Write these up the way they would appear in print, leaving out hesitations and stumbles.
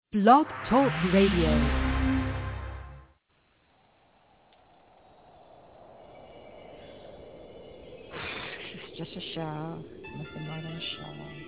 Blog Talk Radio. It's just a show. Nothing more than a show.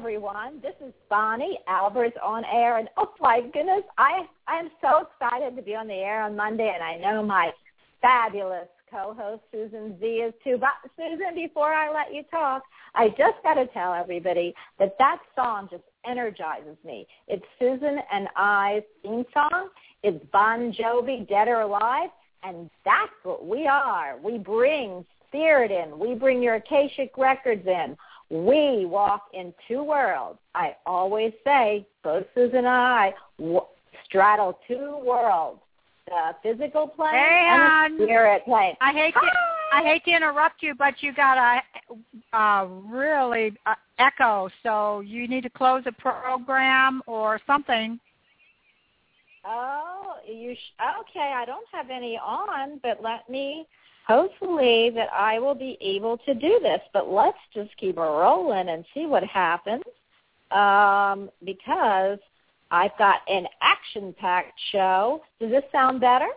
everyone. This is Bonnie Albers on air, and oh my goodness, I am so excited to be on the air on Monday, and I know my fabulous co-host Susan Z is too. But Susan, before I let you talk, I just got to tell everybody that song just energizes me. It's Susan and I's theme song. It's Bon Jovi, Dead or Alive, and that's what we are. We bring spirit in. We bring your Akashic records in. We walk in two worlds. I always say, both Susan and I straddle two worlds, the physical plane and the spirit plane. I hate to interrupt you, but you got a really echo, so you need to close the program or something. Oh, okay. I don't have any on, but hopefully that I will be able to do this. But let's just keep rolling and see what happens, because I've got an action-packed show. Does this sound better?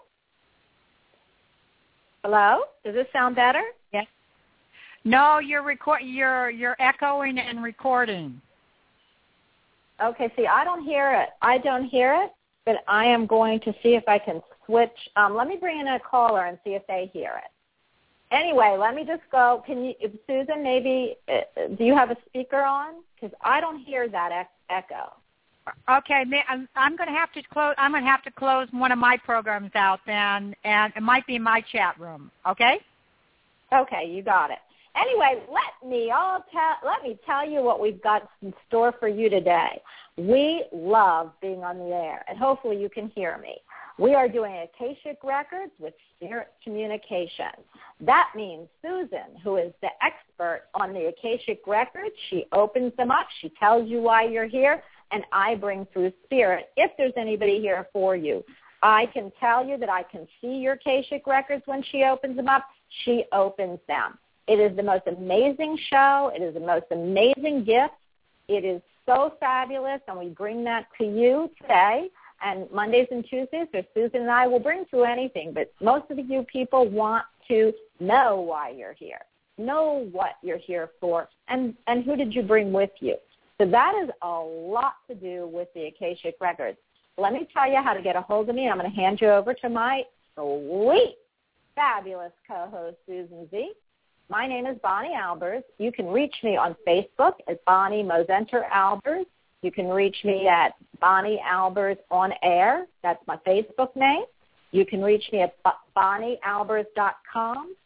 Hello? Does this sound better? Yes. No, you're echoing and recording. Okay, see, I don't hear it, but I am going to see if I can switch. Let me bring in a caller and see if they hear it. Anyway, let me just go. Susan, maybe, do you have a speaker on? Because I don't hear that echo. Okay, I'm going to have to close. I'm going to have to close one of my programs out then, and it might be my chat room. Okay. Okay, you got it. Anyway, let me tell you what we've got in store for you today. We love being on the air, and hopefully you can hear me. We are doing Akashic Records with Spirit Communication. That means Susan, who is the expert on the Akashic Records, she opens them up, she tells you why you're here, and I bring through Spirit, if there's anybody here for you. I can tell you that I can see your Akashic Records when she opens them up. She opens them. It is the most amazing show. It is the most amazing gift. It is so fabulous, and we bring that to you today. And Mondays and Tuesdays, so Susan and I will bring through anything, but most of you people want to know why you're here, know what you're here for, and who did you bring with you. So that is a lot to do with the Akashic Records. Let me tell you how to get a hold of me. I'm going to hand you over to my sweet, fabulous co-host, Susan Z. My name is Bonnie Albers. You can reach me on Facebook at Bonnie Mosenter Albers. You can reach me at Bonnie Albers on Air. That's my Facebook name. You can reach me at bonniealbers.com,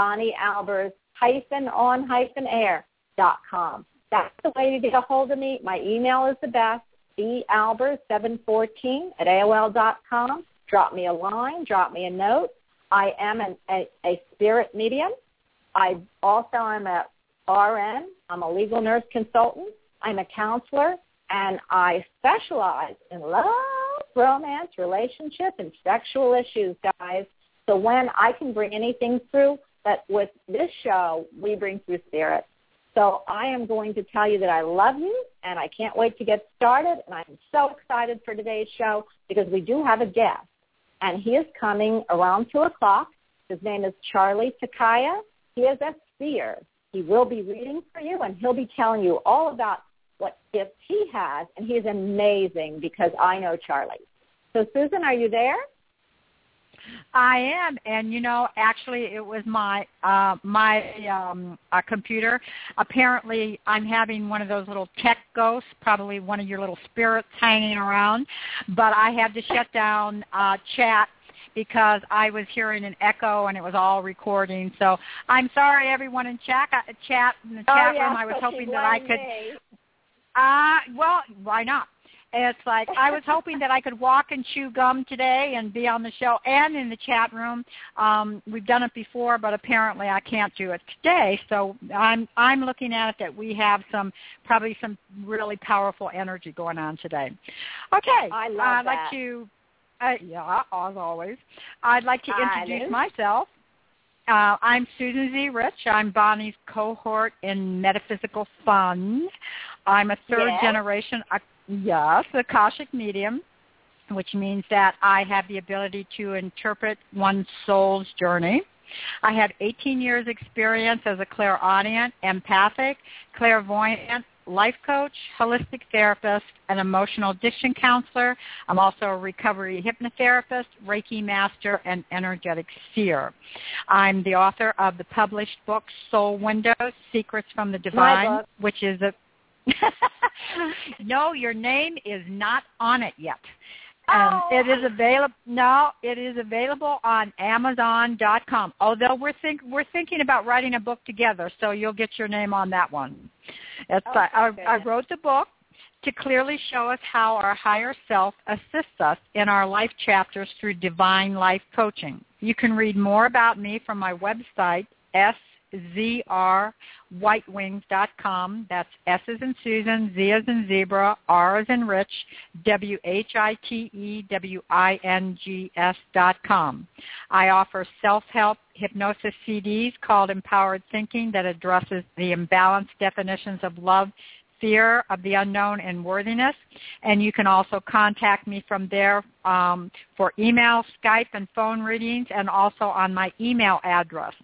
bonniealbers-on-air.com. That's the way to get a hold of me. My email is the best, balbers714@AOL.com. Drop me a line. Drop me a note. I am a spirit medium. I also am a RN. I'm a legal nurse consultant. I'm a counselor. And I specialize in love, romance, relationship, and sexual issues, guys. So when I can bring anything through, that with this show, we bring through Spirit. So I am going to tell you that I love you, and I can't wait to get started. And I'm so excited for today's show because we do have a guest. And he is coming around 2 o'clock. His name is Charlie Takaya. He is a seer. He will be reading for you, and he'll be telling you all about what gifts he has, and he's amazing because I know Charlie. So, Susan, are you there? I am, and actually, it was my computer. Apparently, I'm having one of those little tech ghosts, probably one of your little spirits hanging around. But I had to shut down chat because I was hearing an echo and it was all recording. So I'm sorry, everyone in the chat room. I was hoping that I could. Well, why not? It's like I was hoping that I could walk and chew gum today and be on the show and in the chat room. We've done it before, but apparently I can't do it today. So I'm looking at it that we have probably some really powerful energy going on today. Okay, I'd like to, as always, I'd like to introduce myself. I'm Susan Z. Rich. I'm Bonnie's cohort in Metaphysical Fun. I'm a third-generation, Akashic medium, which means that I have the ability to interpret one's soul's journey. I have 18 years experience as a clairaudient, empathic, clairvoyant, life coach, holistic therapist, an emotional addiction counselor. I'm also a recovery hypnotherapist, Reiki master, and energetic seer. I'm the author of the published book Soul Windows, Secrets from the Divine, which is a No, your name is not on it yet. It is available. No, it is available on Amazon.com. Although we're thinking about writing a book together, so you'll get your name on that one. I wrote the book to clearly show us how our higher self assists us in our life chapters through divine life coaching. You can read more about me from my website, szrwhitewings.com. That's S as in Susan, Z as in Zebra, R as in Rich, WHITEWINGS.com. I offer self-help hypnosis CDs called Empowered Thinking that addresses the imbalanced definitions of love, fear of the unknown, and worthiness. And you can also contact me from there for email, Skype, and phone readings, and also on my email address,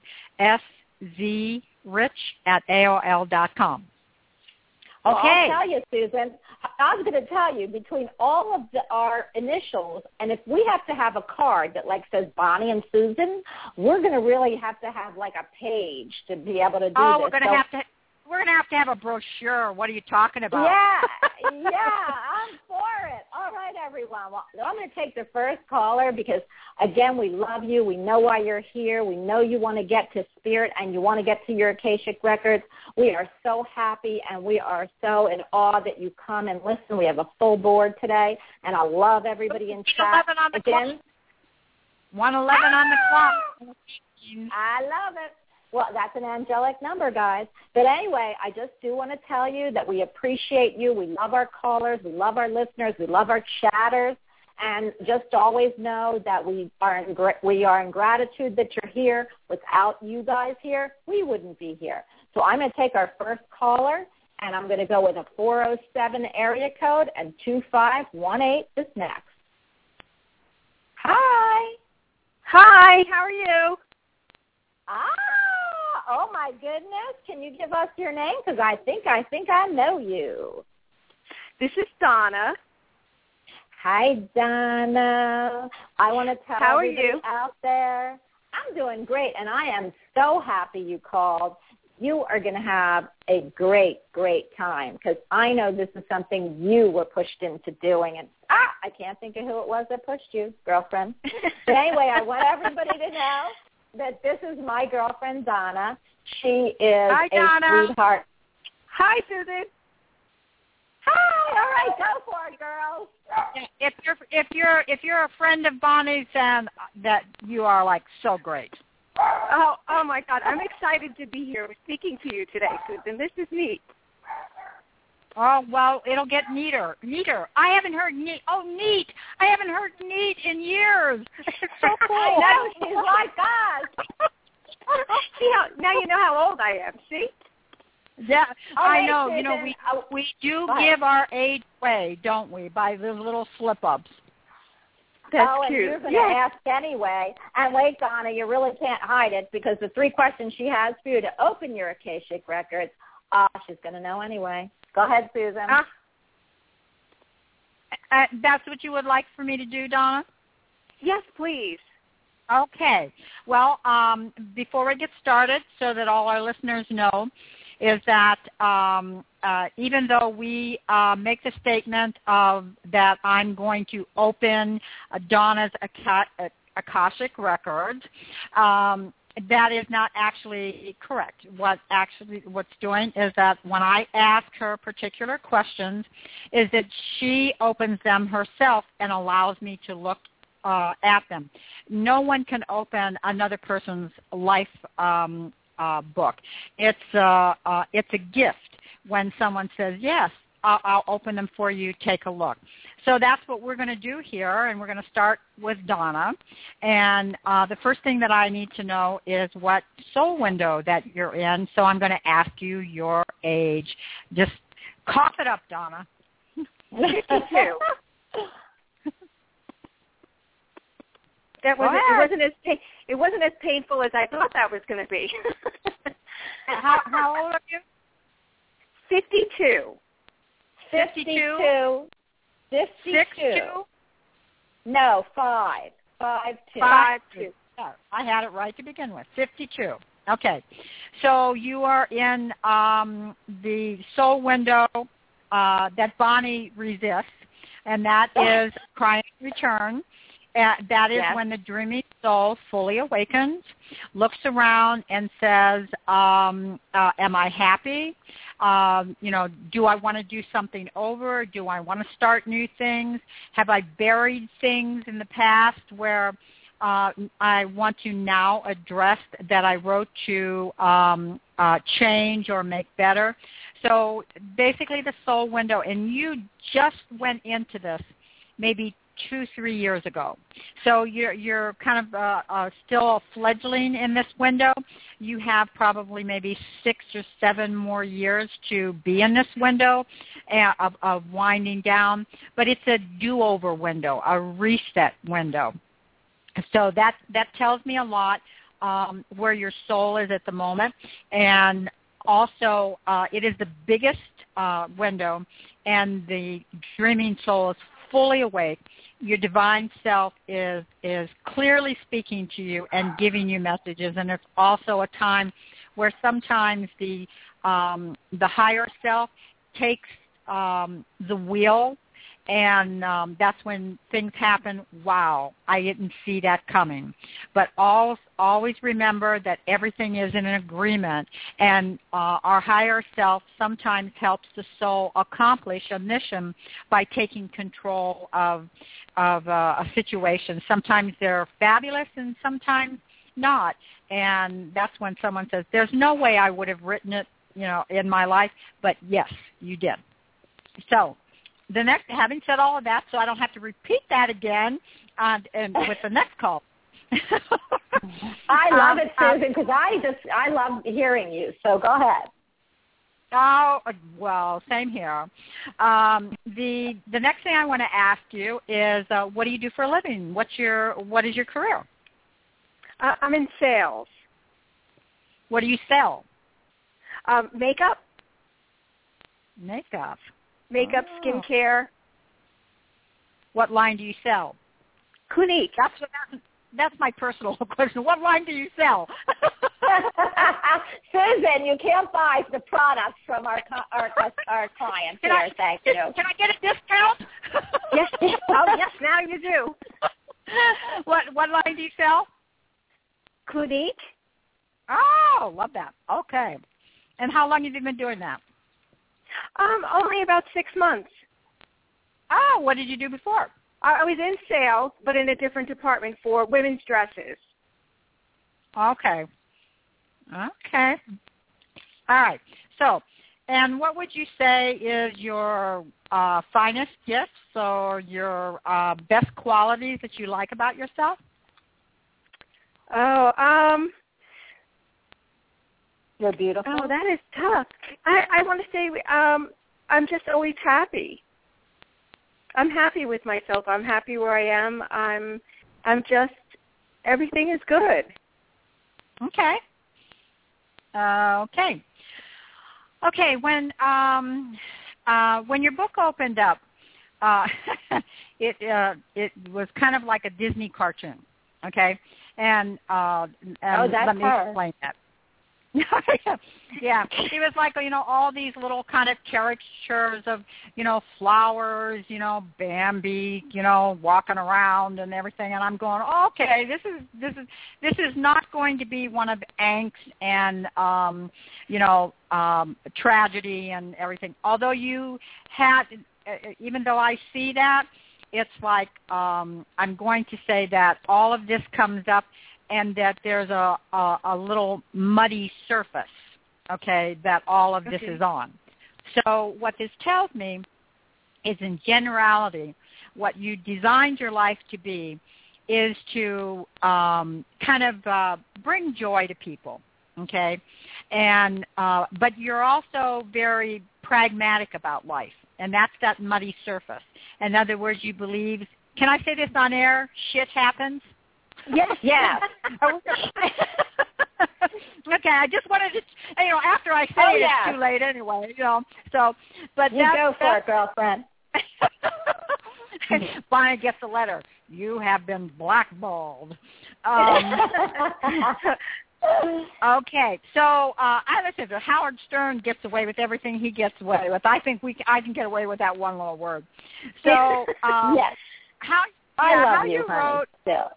szrich@AOL.com. Well, I'll tell you, Susan, I was going to tell you, between all of our initials, and if we have to have a card that says Bonnie and Susan, we're going to really have to have a page to be able to do this. We're going to have a brochure. What are you talking about? Yeah, I'm for it. All right, everyone. Well, I'm going to take the first caller because, again, we love you. We know why you're here. We know you want to get to spirit and you want to get to your Akashic records. We are so happy and we are so in awe that you come and listen. We have a full board today, and I love everybody in chat. 111 on the clock. I love it. Well, that's an angelic number, guys. But anyway, I just do want to tell you that we appreciate you. We love our callers. We love our listeners. We love our chatters. And just always know that we are in gratitude that you're here. Without you guys here, we wouldn't be here. So I'm going to take our first caller, and I'm going to go with a 407 area code, and 2518 is next. Hi. Hi, how are you? Oh my goodness. Can you give us your name? Because I think I know you. This is Donna. Hi, Donna. I want to tell everybody out there, I'm doing great, and I am so happy you called. You are going to have a great, great time because I know this is something you were pushed into doing. And I can't think of who it was that pushed you, girlfriend. But anyway, I want everybody to know that this is my girlfriend, Donna. She is Hi, Donna. Sweetheart. Hi, Susan. Hi. All right, go for it, girls. If you're a friend of Bonnie's, then that you are so great. Oh my God! I'm excited to be here speaking to you today, Susan. This is neat. Oh, well, it'll get neater. I haven't heard neat. Oh, neat. I haven't heard neat in years. It's so cool. I know. She's like us. See now you know how old I am, see? Yeah, I know. Susan, we do give our age away, don't we, by the little slip-ups. That's and cute. You're going to ask anyway. And wait, Donna, you really can't hide it because the 3 questions she has for you to open your Akashic records, she's going to know anyway. Go ahead, Susan. That's what you would like for me to do, Donna? Yes, please. Okay. Well, before we get started, so that all our listeners know, is that even though we make the statement that I'm going to open Donna's Akashic records, that is not actually correct. What's doing is that when I ask her particular questions, is that she opens them herself and allows me to look at them. No one can open another person's life book. It's a gift when someone says, yes, I'll open them for you, take a look. So that's what we're going to do here, and we're going to start with Donna. And the first thing that I need to know is what soul window that you're in, so I'm going to ask you your age. Just cough it up, Donna. 52. It wasn't as painful as I thought that was going to be. How old are you? 52. 52. 62? No, 5. 5-2. 5-2. Oh, I had it right to begin with. 52. Okay. So you are in the soul window that Bonnie resists, and that is Crying Return. That is when the dreaming soul fully awakens, looks around and says, am I happy? Do I want to do something over? Do I want to start new things? Have I buried things in the past where I want to now address that I wrote to change or make better? So basically the soul window, and you just went into this maybe 2-3 years ago. So you're kind of still a fledgling in this window. You have probably maybe 6 or 7 more years to be in this window of winding down. But it's a do-over window, a reset window. So that tells me a lot where your soul is at the moment. And also it is the biggest window, and the dreaming soul is fully awake. Your divine self is clearly speaking to you and giving you messages, and it's also a time where sometimes the higher self takes the wheel, and that's when things happen. Wow, I didn't see that coming. But always remember that everything is in an agreement, and our higher self sometimes helps the soul accomplish a mission by taking control of a situation. Sometimes they're fabulous and sometimes not. And that's when someone says, there's no way I would have written it, in my life, but yes, you did. So having said all of that, so I don't have to repeat that again and with the next call. I love it, Susan, because I love hearing you. So go ahead. Oh, well, same here. The next thing I want to ask you is, what do you do for a living? What is your career? I'm in sales. What do you sell? Makeup. Makeup, skincare. What line do you sell? Clinique. That's my personal question. What line do you sell? Susan, you can't buy the products from our clients here. Thank you. Can I get a discount? Yes. Oh, yes. Now you do. What line do you sell? Clinique. Oh, love that. Okay. And how long have you been doing that? Only about 6 months. Oh, what did you do before? I was in sales, but in a different department for women's dresses. Okay. All right. So, and what would you say is your finest gifts or your best qualities that you like about yourself? You're beautiful. Oh, that is tough. I want to say I'm just always happy. I'm happy with myself. I'm happy where I am. I'm just, everything is good. Okay. Okay. When your book opened up, it was kind of like a Disney cartoon. Okay, and that's let me her. explain that. Yeah, it was like, all these little kind of caricatures of, flowers, Bambi, walking around and everything, and I'm going, okay, this is not going to be one of angst and tragedy and everything. Although you had, even though I see that, it's like I'm going to say that all of this comes up, and that there's a little muddy surface, okay, that all of this is on. So what this tells me is, in generality, what you designed your life to be is to kind of bring joy to people, okay? And but you're also very pragmatic about life, and that's that muddy surface. In other words, you believe, can I say this on air? Shit happens. Yes. Yes. Okay, I just wanted to, after I say it's too late anyway, So, but you go for it, girlfriend. Bonnie gets a letter. You have been blackballed. Okay, so I listen to Howard Stern gets away with everything he gets away with. I think I can get away with that one little word. So yes, I love you, honey. Still,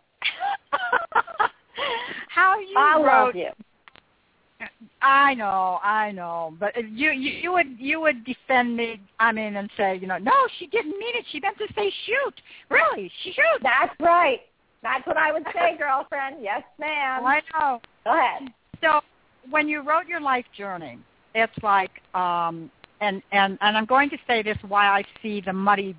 I love you. I know, but you would defend me. I mean, and say, no, she didn't mean it. She meant to say shoot. Really, shoot. That's right. That's what I would say, girlfriend. Yes, ma'am. I know. Go ahead. So when you wrote your life journey, it's like, and I'm going to say this why I see the muddy,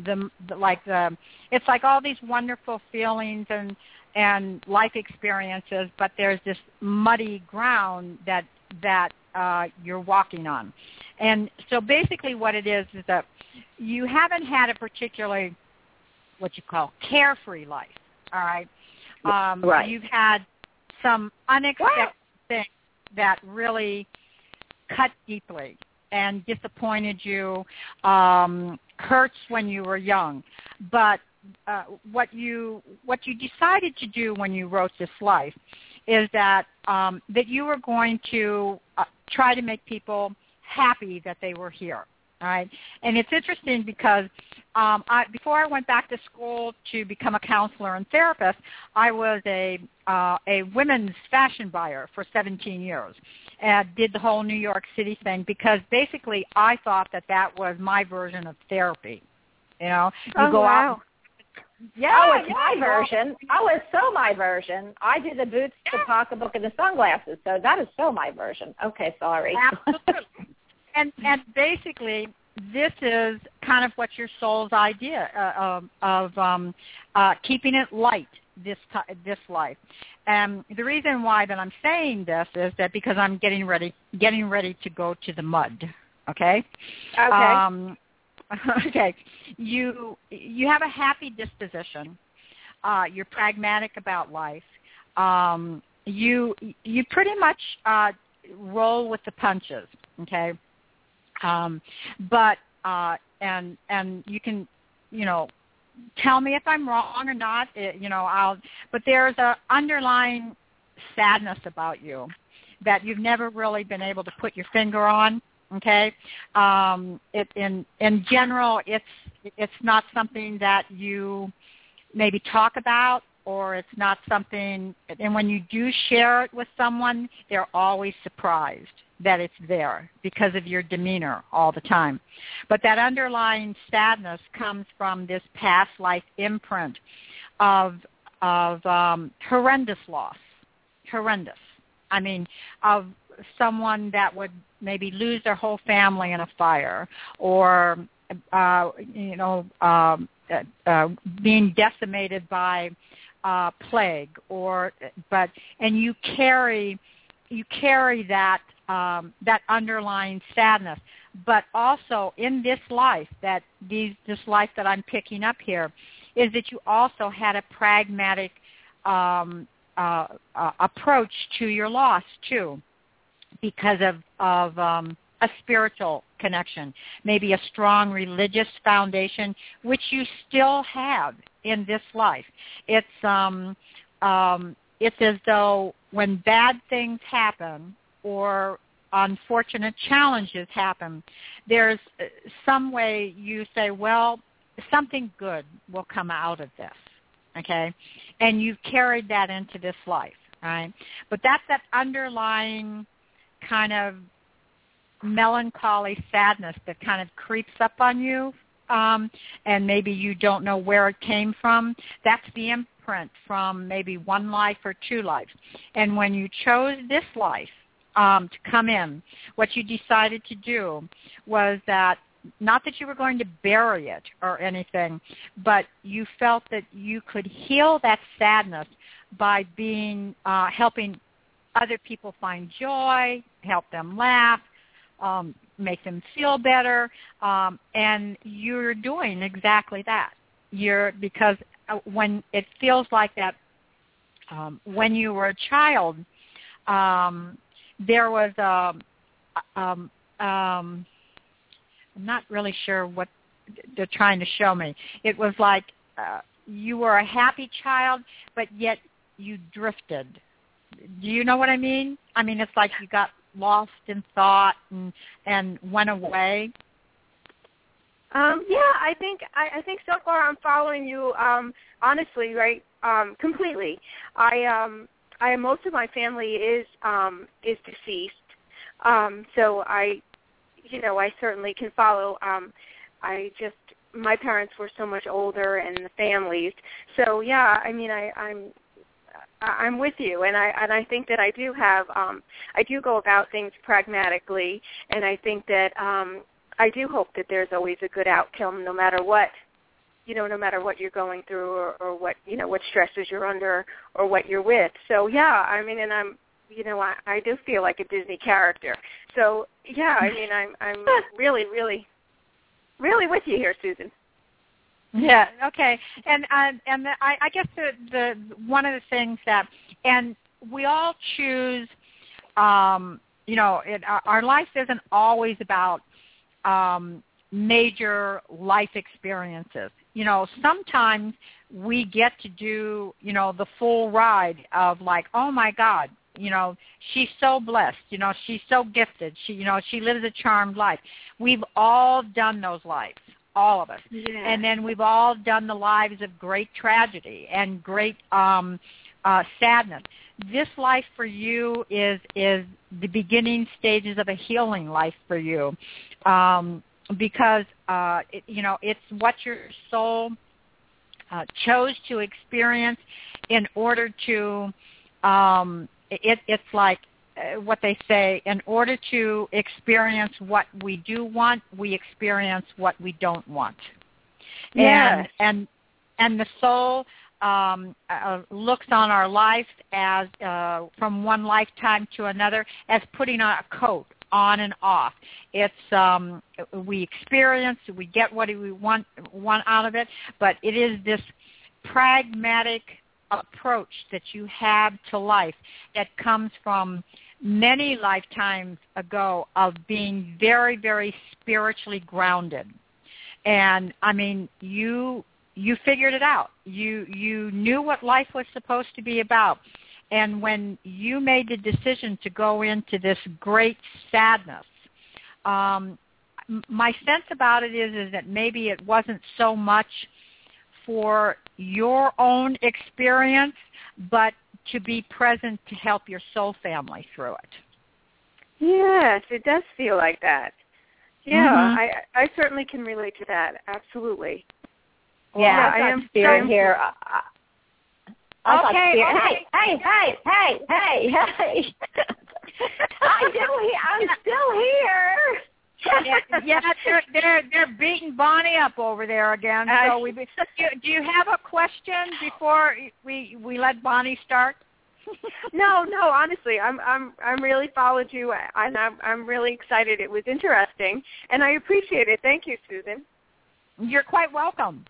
it's like all these wonderful feelings and life experiences, but there's this muddy ground that you're walking on. And so basically what it is that you haven't had a particularly what you call carefree life, all right? Right. You've had some unexpected things that really cut deeply and disappointed you, hurts when you were young. But what you decided to do when you wrote this life is that you were going to try to make people happy that they were here. All right, and it's interesting because before I went back to school to become a counselor and therapist, I was a women's fashion buyer for 17 years and did the whole New York City thing because basically I thought that was my version of therapy. You go out. Yeah, it's my version. Oh, it's so my version. I do the boots, the pocketbook, and the sunglasses, so that is so my version. Okay, sorry. Absolutely. And basically, this is kind of what your soul's idea of keeping it light this life. And the reason why that I'm saying this is that because I'm getting ready to go to the mud. Okay. Okay. Okay. You have a happy disposition. You're pragmatic about life. You pretty much roll with the punches. Okay. But you can, tell me if I'm wrong or not, but there's a underlying sadness about you that you've never really been able to put your finger on. Okay. In general, it's not something that you maybe talk about, or it's not something, and when you do share it with someone, they're always surprised that it's there because of your demeanor all the time. But that underlying sadness comes from this past life imprint of horrendous loss. Horrendous. I mean, of someone that would maybe lose their whole family in a fire, or being decimated by plague, and you carry that underlying sadness. But also in this life, this life that I'm picking up here, is that you also had a pragmatic approach to your loss too, because of a spiritual connection, maybe a strong religious foundation, which you still have in this life. It's as though when bad things happen or unfortunate challenges happen, there's some way you say, well, something good will come out of this, okay? And you've carried that into this life, right? But that's that underlying kind of melancholy sadness that kind of creeps up on you, and maybe you don't know where it came from. That's the imprint from maybe one life or two lives. And when you chose this life to come in, what you decided to do was that, not that you were going to bury it or anything, but you felt that you could heal that sadness by being helping other people find joy, help them laugh, make them feel better, and you're doing exactly that. Because when it feels like that, when you were a child, there was I'm not really sure what they're trying to show me. It was like you were a happy child, but yet you drifted. Do you know what I mean? I mean, it's like you got lost in thought and went away. Yeah, I think so far I'm following you. Honestly, right? Completely. I most of my family is deceased. So I certainly can follow. My parents were so much older, and the families. So yeah, I mean, I'm with you, and I think that I do have I do go about things pragmatically, and I think that I do hope that there's always a good outcome, no matter what you're going through, or what what stresses you're under, or what you're with. So yeah, I mean, and I do feel like a Disney character. So yeah, I mean, I'm really, really, really with you here, Susan. Yeah. Okay. And I guess the one of the things that, and we all choose. Our life isn't always about major life experiences. Sometimes we get to do the full ride of like, oh my God, she's so blessed. She's so gifted. She lives a charmed life. We've all done those lives. All of us. Yeah. And then we've all done the lives of great tragedy and great sadness. This life for you is the beginning stages of a healing life for you, because it's what your soul chose to experience in order to. It's like what they say, in order to experience what we do want, we experience what we don't want. Yes. And the soul looks on our life as from one lifetime to another as putting on a coat, on and off. It's we experience, we get what we want out of it, but it is this pragmatic approach that you have to life that comes from many lifetimes ago of being very, very spiritually grounded. And I mean, you figured it out. You knew what life was supposed to be about. And when you made the decision to go into this great sadness, my sense about it is that maybe it wasn't so much for your own experience, but to be present to help your soul family through it. Yes, it does feel like that. Yeah, I certainly can relate to that. Absolutely. Well, yeah, I am spirit here. Okay. Hey. I'm still here. Yeah, they're beating Bonnie up over there again. So do you have a question before we let Bonnie start? No. Honestly, I'm really followed you, and I'm really excited. It was interesting, and I appreciate it. Thank you, Susan. You're quite welcome.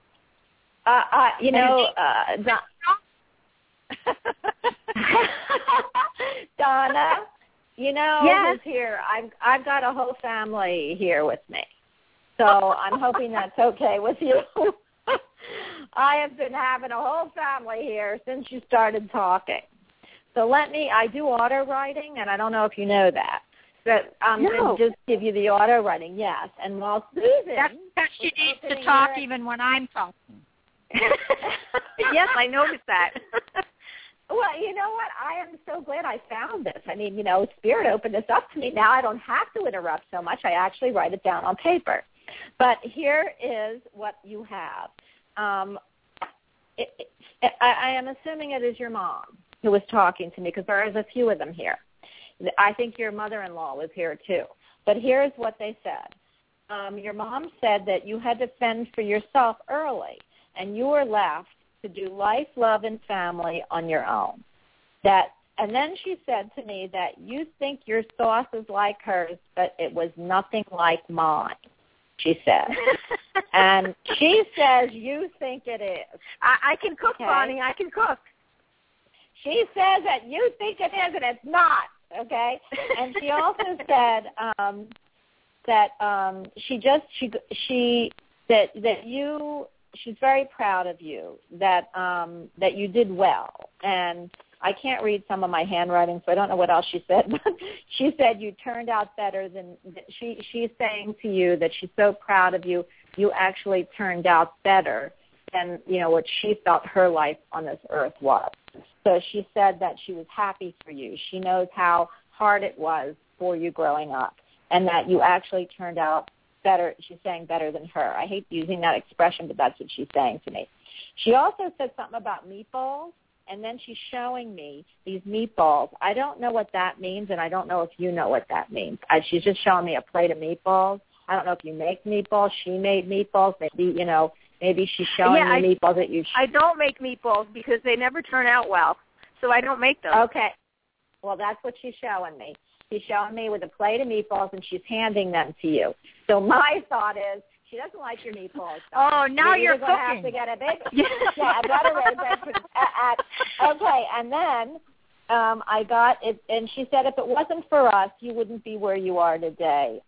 Donna. Yes. Who's here? I've got a whole family here with me, so I'm hoping that's okay with you. I have been having a whole family here since you started talking. So I do auto writing, and I don't know if you know that. But I'm going to just give you the auto writing, yes. And while Susan... That's she needs to talk even when I'm talking. Yes, I noticed that. Well, you know what? I am so glad I found this. I mean, Spirit opened this up to me. Now I don't have to interrupt so much. I actually write it down on paper. But here is what you have. I am assuming it is your mom who was talking to me, because there is a few of them here. I think your mother-in-law was here too. But here's what they said. Your mom said that you had to fend for yourself early, and you were left to do life, love, and family on your own. And then she said to me that you think your sauce is like hers, but it was nothing like mine, she said. And she says you think it is. I can cook, okay. Bonnie. I can cook. She says that you think it is and it's not, okay? And she also said she's very proud of you, that you did well. And I can't read some of my handwriting, so I don't know what else she said. But she said you turned out better than she's saying to you that she's so proud of you. You actually turned out better than what she felt her life on this earth was. So she said that she was happy for you. She knows how hard it was for you growing up, and that you actually turned out better. She's saying better than her. I hate using that expression, but that's what she's saying to me. She also said something about meatballs, and then she's showing me these meatballs. I don't know what that means, and I don't know if you know what that means. She's just showing me a plate of meatballs. I don't know if you make meatballs. She made meatballs. Maybe she's showing me meatballs that you. I don't make meatballs because they never turn out well, so I don't make them. Okay. Well, that's what she's showing me. She's showing me with a plate of meatballs, and she's handing them to you. So my thought is, she doesn't like your meatballs. Oh, now you're going to cooking. have to get a big. Yeah, better okay, and then I got it, and she said if it wasn't for us, you wouldn't be where you are today.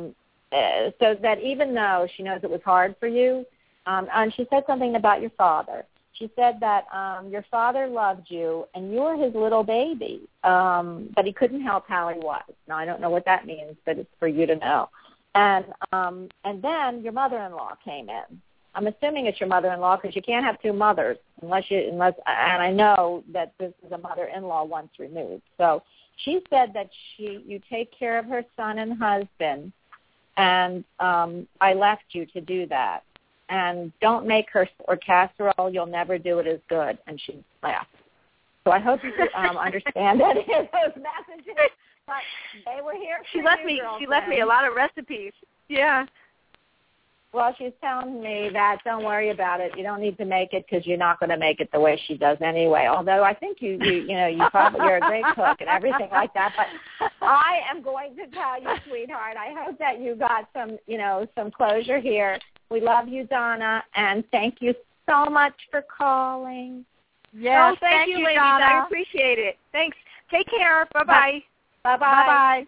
So that even though she knows it was hard for you, and she said something about your father. She said that your father loved you, and you were his little baby, but he couldn't help how he was. Now, I don't know what that means, but it's for you to know. And then your mother-in-law came in. I'm assuming it's your mother-in-law because you can't have two mothers unless. And I know that this is a mother-in-law once removed. So she said that you take care of her son and husband, and I left you to do that. And don't make her or casserole. You'll never do it as good. And she laughed. So I hope you understand any of those messages. But they were here. She left me a lot of recipes. Yeah. Well, she's telling me that don't worry about it. You don't need to make it because you're not going to make it the way she does anyway. Although I think you're a great cook and everything like that. But I am going to tell you, sweetheart, I hope that you got some closure here. We love you, Donna, and thank you so much for calling. Yes, thank you, ladies. Donna. I appreciate it. Thanks. Take care. Bye-bye. Bye-bye. Bye-bye.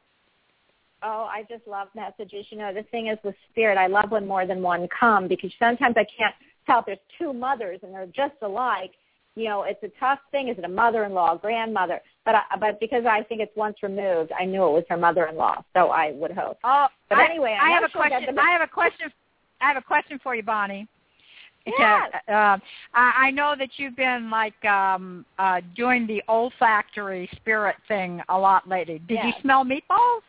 Oh, I just love messages. The thing is with Spirit, I love when more than one come because sometimes I can't tell if there's two mothers and they're just alike. It's a tough thing. Is it a mother-in-law, grandmother? But because I think it's once removed, I knew it was her mother-in-law, so I would hope. Oh, but anyway, I have a question. I have a question for you, Bonnie. Yes. I know that you've been doing the olfactory spirit thing a lot lately. Did you smell meatballs?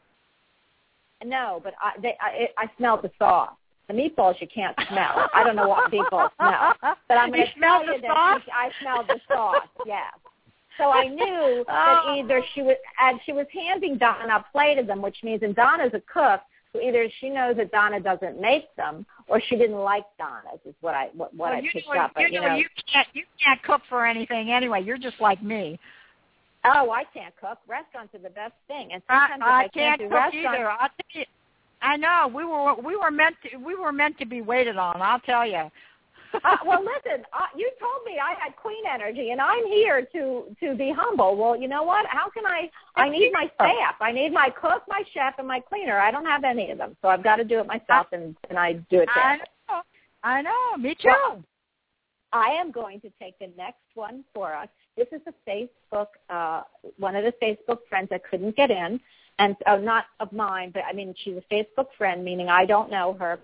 No, but I smelled the sauce. The meatballs you can't smell. I don't know what meatballs smell, but I'm going to tell you that I smelled the sauce. Yes. So I knew that either she was handing Donna a plate of them, which means, and Donna's a cook. So either she knows that Donna doesn't make them, or she didn't like Donna's. Is what I picked up. But, you can't cook for anything anyway. You're just like me. Oh, I can't cook. Restaurants are the best thing, and sometimes I can't do cook restaurants either. I'll tell you. I know we were meant to be waited on. I'll tell you. Well, listen, you told me I had queen energy, and I'm here to be humble. Well, you know what? How can I need my staff. I need my cook, my chef, and my cleaner. I don't have any of them, so I've got to do it myself, and I do it there. I know. Me too. Well, I am going to take the next one for us. This is a Facebook, one of the Facebook friends that couldn't get in, and not of mine, but I mean, she's a Facebook friend, meaning I don't know her.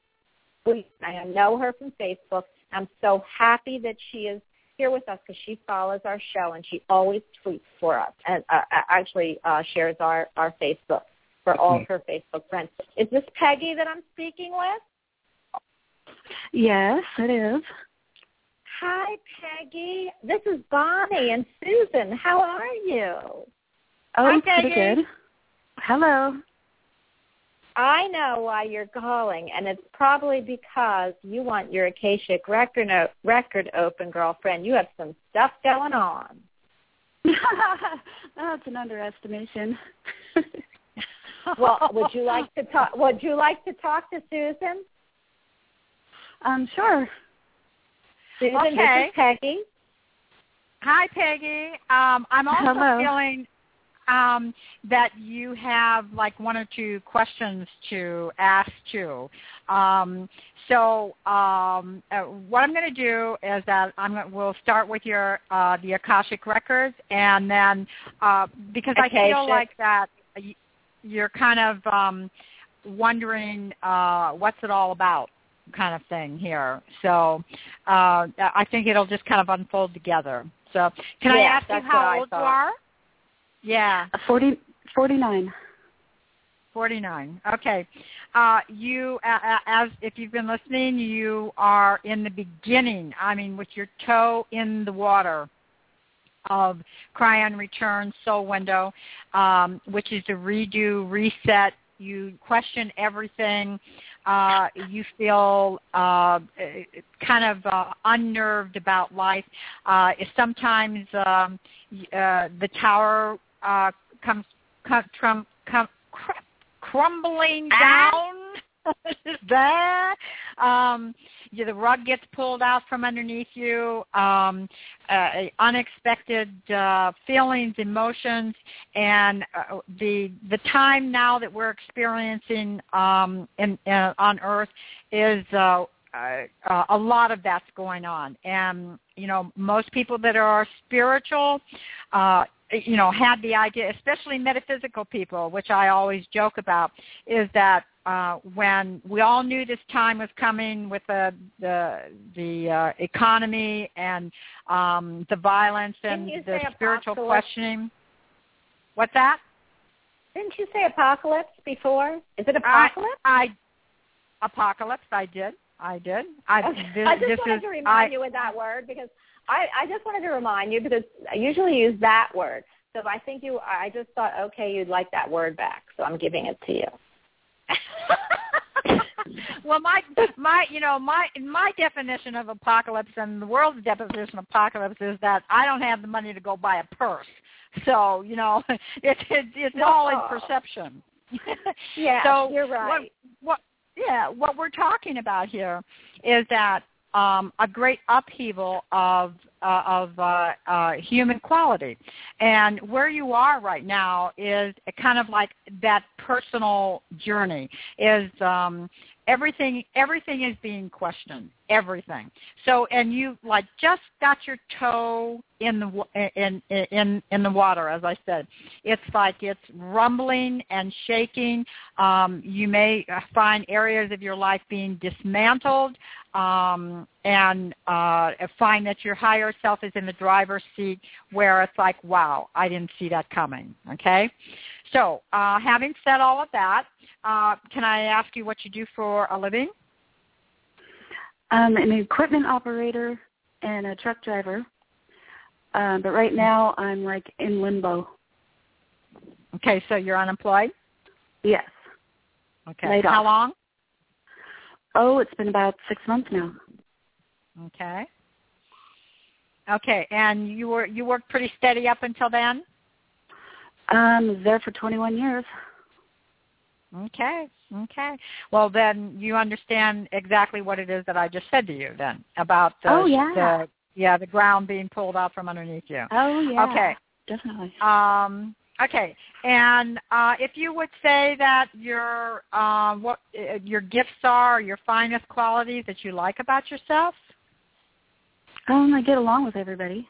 I know her from Facebook. I'm so happy that she is here with us because she follows our show and she always tweets for us and actually shares our Facebook for all of her Facebook friends. Is this Peggy that I'm speaking with? Yes, it is. Hi, Peggy. This is Bonnie and Susan. How are you? Oh, pretty good. Hello. I know why you're calling, and it's probably because you want your Akashic record open, girlfriend. You have some stuff going on. That's an underestimation. Well, would you like to talk? Would you like to talk to Susan? Sure. Susan, okay. This is Peggy. Hi, Peggy. I'm also Hello. feeling that you have like one or two questions to ask too. So what I'm going to do is that we'll start with your the Akashic Records, and then because I feel like that you're kind of wondering what's it all about kind of thing here. So I think it'll just kind of unfold together. So can I ask you how old you are? Yeah. 49. 49. Okay. You, as if you've been listening, you are in the beginning, I mean, with your toe in the water of Cryon Return Soul Window, which is a redo, reset. You question everything. You feel kind of unnerved about life. Sometimes the tower comes crumbling down. The rug gets pulled out from underneath you. Unexpected feelings, emotions, and the time now that we're experiencing on Earth is a lot of that's going on. And most people that are spiritual, had the idea, especially metaphysical people, which I always joke about, is that when we all knew this time was coming with the economy and the violence and the spiritual questioning. What's that? Didn't you say apocalypse before? Is it apocalypse? Apocalypse. I did. I just wanted to remind you with that word because I just wanted to remind you because I usually use that word. So I just thought, okay, you'd like that word back, so I'm giving it to you. Well, my definition of apocalypse and the world's definition of apocalypse is that I don't have the money to go buy a purse. So it's all in perception. Yeah, so you're right. What we're talking about here is that a great upheaval of human quality, and where you are right now is kind of like that personal journey. Is everything is being questioned, everything. So, and you like just got your toe in the water, as I said. It's like it's rumbling and shaking. You may find areas of your life being dismantled, and find that your higher self is in the driver's seat, where it's like, wow, I didn't see that coming. Okay, so having said all of that, can I ask you what you do for a living? I'm an equipment operator and a truck driver, but right now I'm like in limbo. Okay, so you're unemployed? Yes. Okay. Laid How off. long? Oh, it's been about 6 months now. Okay. Okay, and you worked pretty steady up until then? I was there for 21 years. Okay. Well, then you understand exactly what it is that I just said to you then about the ground being pulled out from underneath you. Oh, yeah. Okay. Definitely. Okay. And if you would say that what your gifts are, your finest qualities that you like about yourself? I get along with everybody.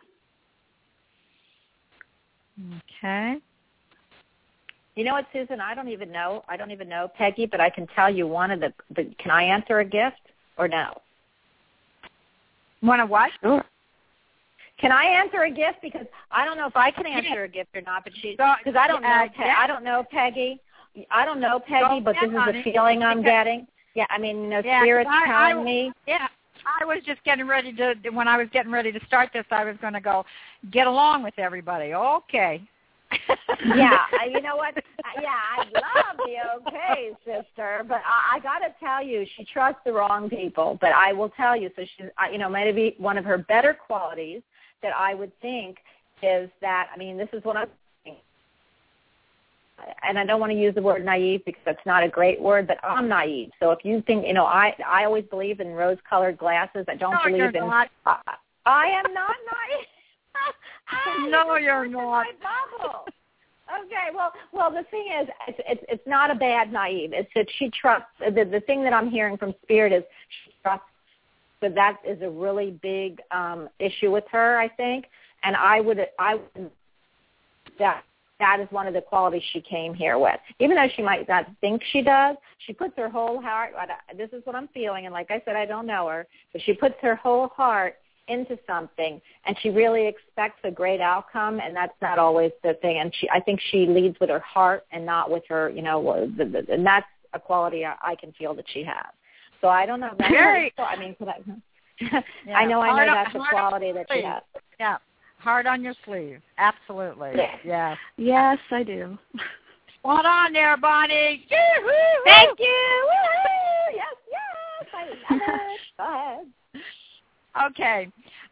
Okay. You know what, Susan? I don't even know, Peggy, but I can tell you one of the can I answer a gift or no? One of what? Sure. Can I answer a gift? Because I don't know if I can answer a gift or not, but because I don't know. I don't know, Peggy. But this is the feeling I'm getting. Yeah, I mean, Spirit's telling me. Yeah, I was just getting ready to. When I was getting ready to start this, I was going to go get along with everybody. Okay. Yeah, you know what? Yeah, I love the okay, sister, but I got to tell you, she trusts the wrong people. But I will tell you, so she's, maybe one of her better qualities that I would think is that, this is what I'm thinking. And I don't want to use the word naive because that's not a great word, but I'm naive. So if you think, I always believe in rose-colored glasses. I don't believe in. I am not naive. No, you're not. My bubble. Okay, well, the thing is, it's not a bad naive. It's that she trusts. The thing that I'm hearing from Spirit is she trusts. But that is a really big issue with her, I think. And I would that is one of the qualities she came here with. Even though she might not think she does, she puts her whole heart. This is what I'm feeling, and like I said, I don't know her, but she puts her whole heart into something, and she really expects a great outcome, and that's not always the thing. And I think she leads with her heart and not with her, and that's a quality I can feel that she has. So I don't know. Very. I mean, I know that's a quality that she has. Yeah, heart on your sleeve. Absolutely. Yeah. Yes, I do. Spot on there, Bonnie. Yoo-hoo! Thank you. Woo-hoo! Yes. I love it. Go ahead. Okay.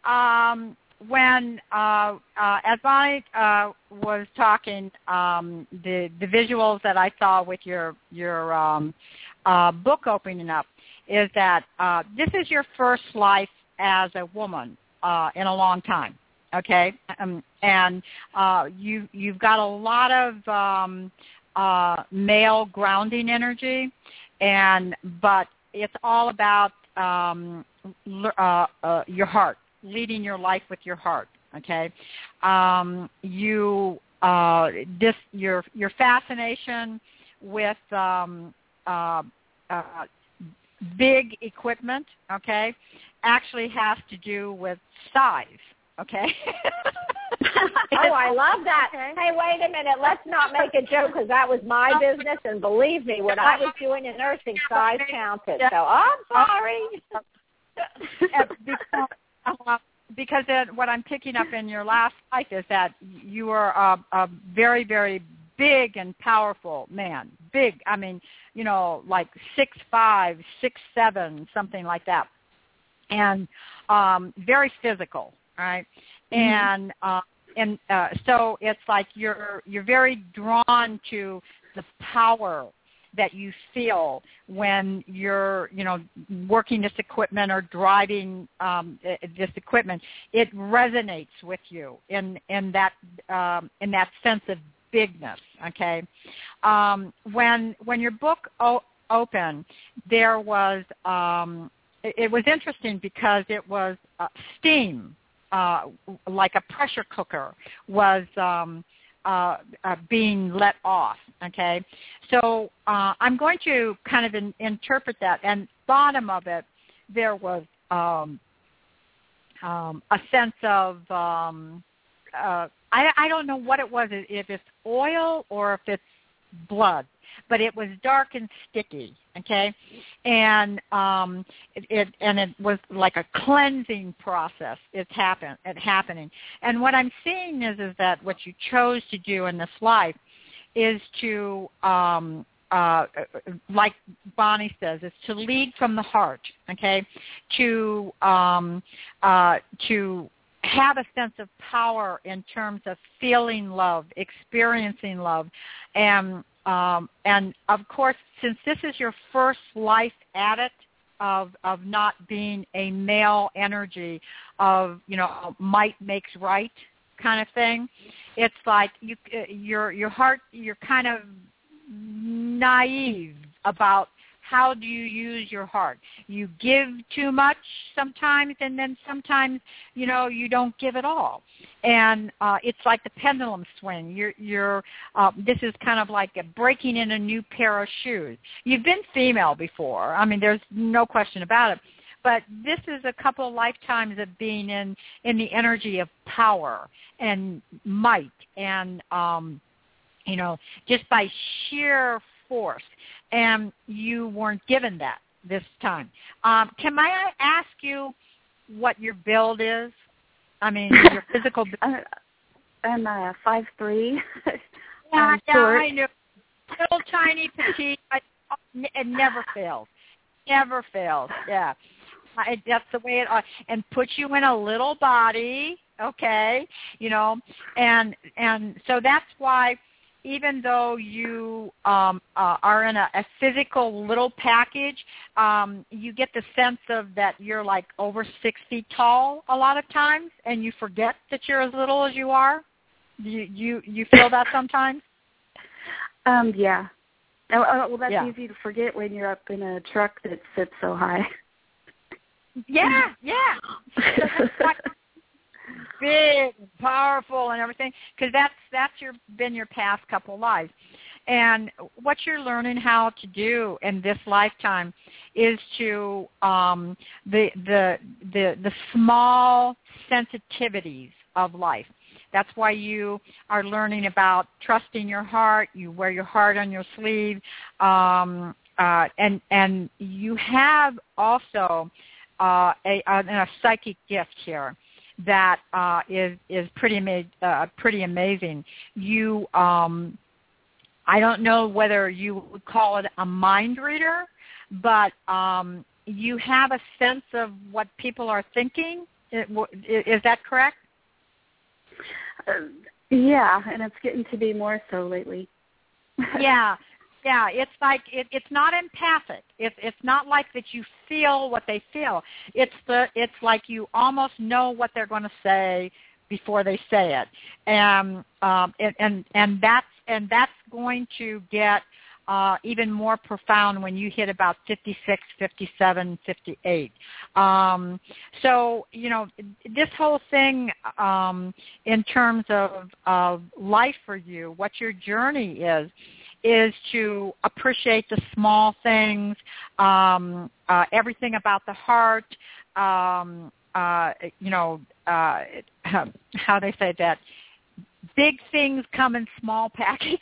When as Bonnie was talking, the visuals that I saw with your book opening up is that this is your first life as a woman in a long time. Okay, and you've got a lot of male grounding energy, but it's all about your heart, leading your life with your heart. Okay, your fascination with big equipment, okay, actually has to do with size. Okay. Oh, I love that. Okay. Hey, wait a minute. Let's not make a joke because that was my business, and believe me, when I was doing in nursing, size counted. So I'm sorry. Because what I'm picking up in your last life is that you are a very, very big and powerful man. Big, I mean, like 6'5", 6'7", something like that, and very physical. Right, and so it's like you're very drawn to the power that you feel when you're working this equipment or driving this equipment. It resonates with you in that sense of bigness. Okay, when your book opened, there was it was interesting because it was steam. Like a pressure cooker was being let off, okay? So I'm going to kind of interpret that. And bottom of it, there was a sense of, I don't know what it was, if it's oil or if it's blood, but it was dark and sticky, okay? And it was like a cleansing process. It's happening. And what I'm seeing is that what you chose to do in this life is to, like Bonnie says, is to lead from the heart, okay? To have a sense of power in terms of feeling love, experiencing love, and of course, since this is your first life at it, of not being a male energy of might makes right kind of thing, it's like your heart, you're kind of naive about how do you use your heart. You give too much sometimes, and then sometimes, you don't give at all. And it's like the pendulum swing. This is kind of like breaking in a new pair of shoes. You've been female before. I mean, there's no question about it. But this is a couple of lifetimes of being in the energy of power and might and, just by sheer force. And you weren't given that this time. Can I ask you what your build is? I mean, your physical build. I'm 5'3". Yeah, I know. Little tiny petite. It never fails. Never fails. Yeah. That's the way it and puts you in a little body, okay? And so that's why even though you are in a physical little package, you get the sense of that you're like over 6 feet tall a lot of times, and you forget that you're as little as you are. You feel that sometimes? Yeah. Well, that's yeah. easy to forget when you're up in a truck that sits so high. Yeah. Big, powerful, and everything, because that's been your past couple lives. And what you're learning how to do in this lifetime is to the small sensitivities of life. That's why you are learning about trusting your heart. You wear your heart on your sleeve, and you have also a psychic gift here that is pretty amazing. You, I don't know whether you would call it a mind reader, but you have a sense of what people are thinking. Is that correct? Yeah, and it's getting to be more so lately. Yeah, it's like it's not empathic. It's not like that you feel what they feel. It's like you almost know what they're going to say before they say it, and that's going to get even more profound when you hit about 56, 57, 58. So, this whole thing in terms of life for you, what your journey is to appreciate the small things, everything about the heart, how they say that, big things come in small packages.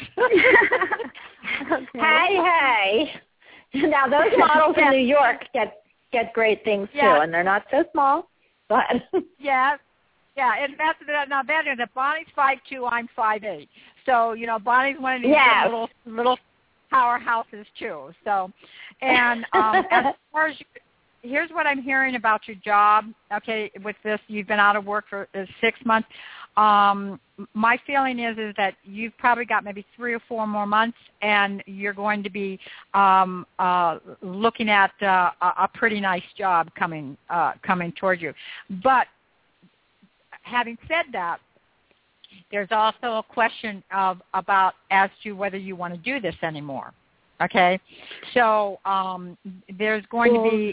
Okay. Hey. Now those models in New York get great things too, and they're not so small. Go ahead. Yeah, and that's now that is that Bonnie's 5'2", I'm 5'8". So Bonnie's one of these little powerhouses too. So, and as far as here's what I'm hearing about your job. Okay, with this, you've been out of work for 6 months. My feeling is that you've probably got maybe 3 or 4 more months, and you're going to be looking at a pretty nice job coming toward you. But having said that, there's also a question about as to whether you want to do this anymore. Okay, so there's going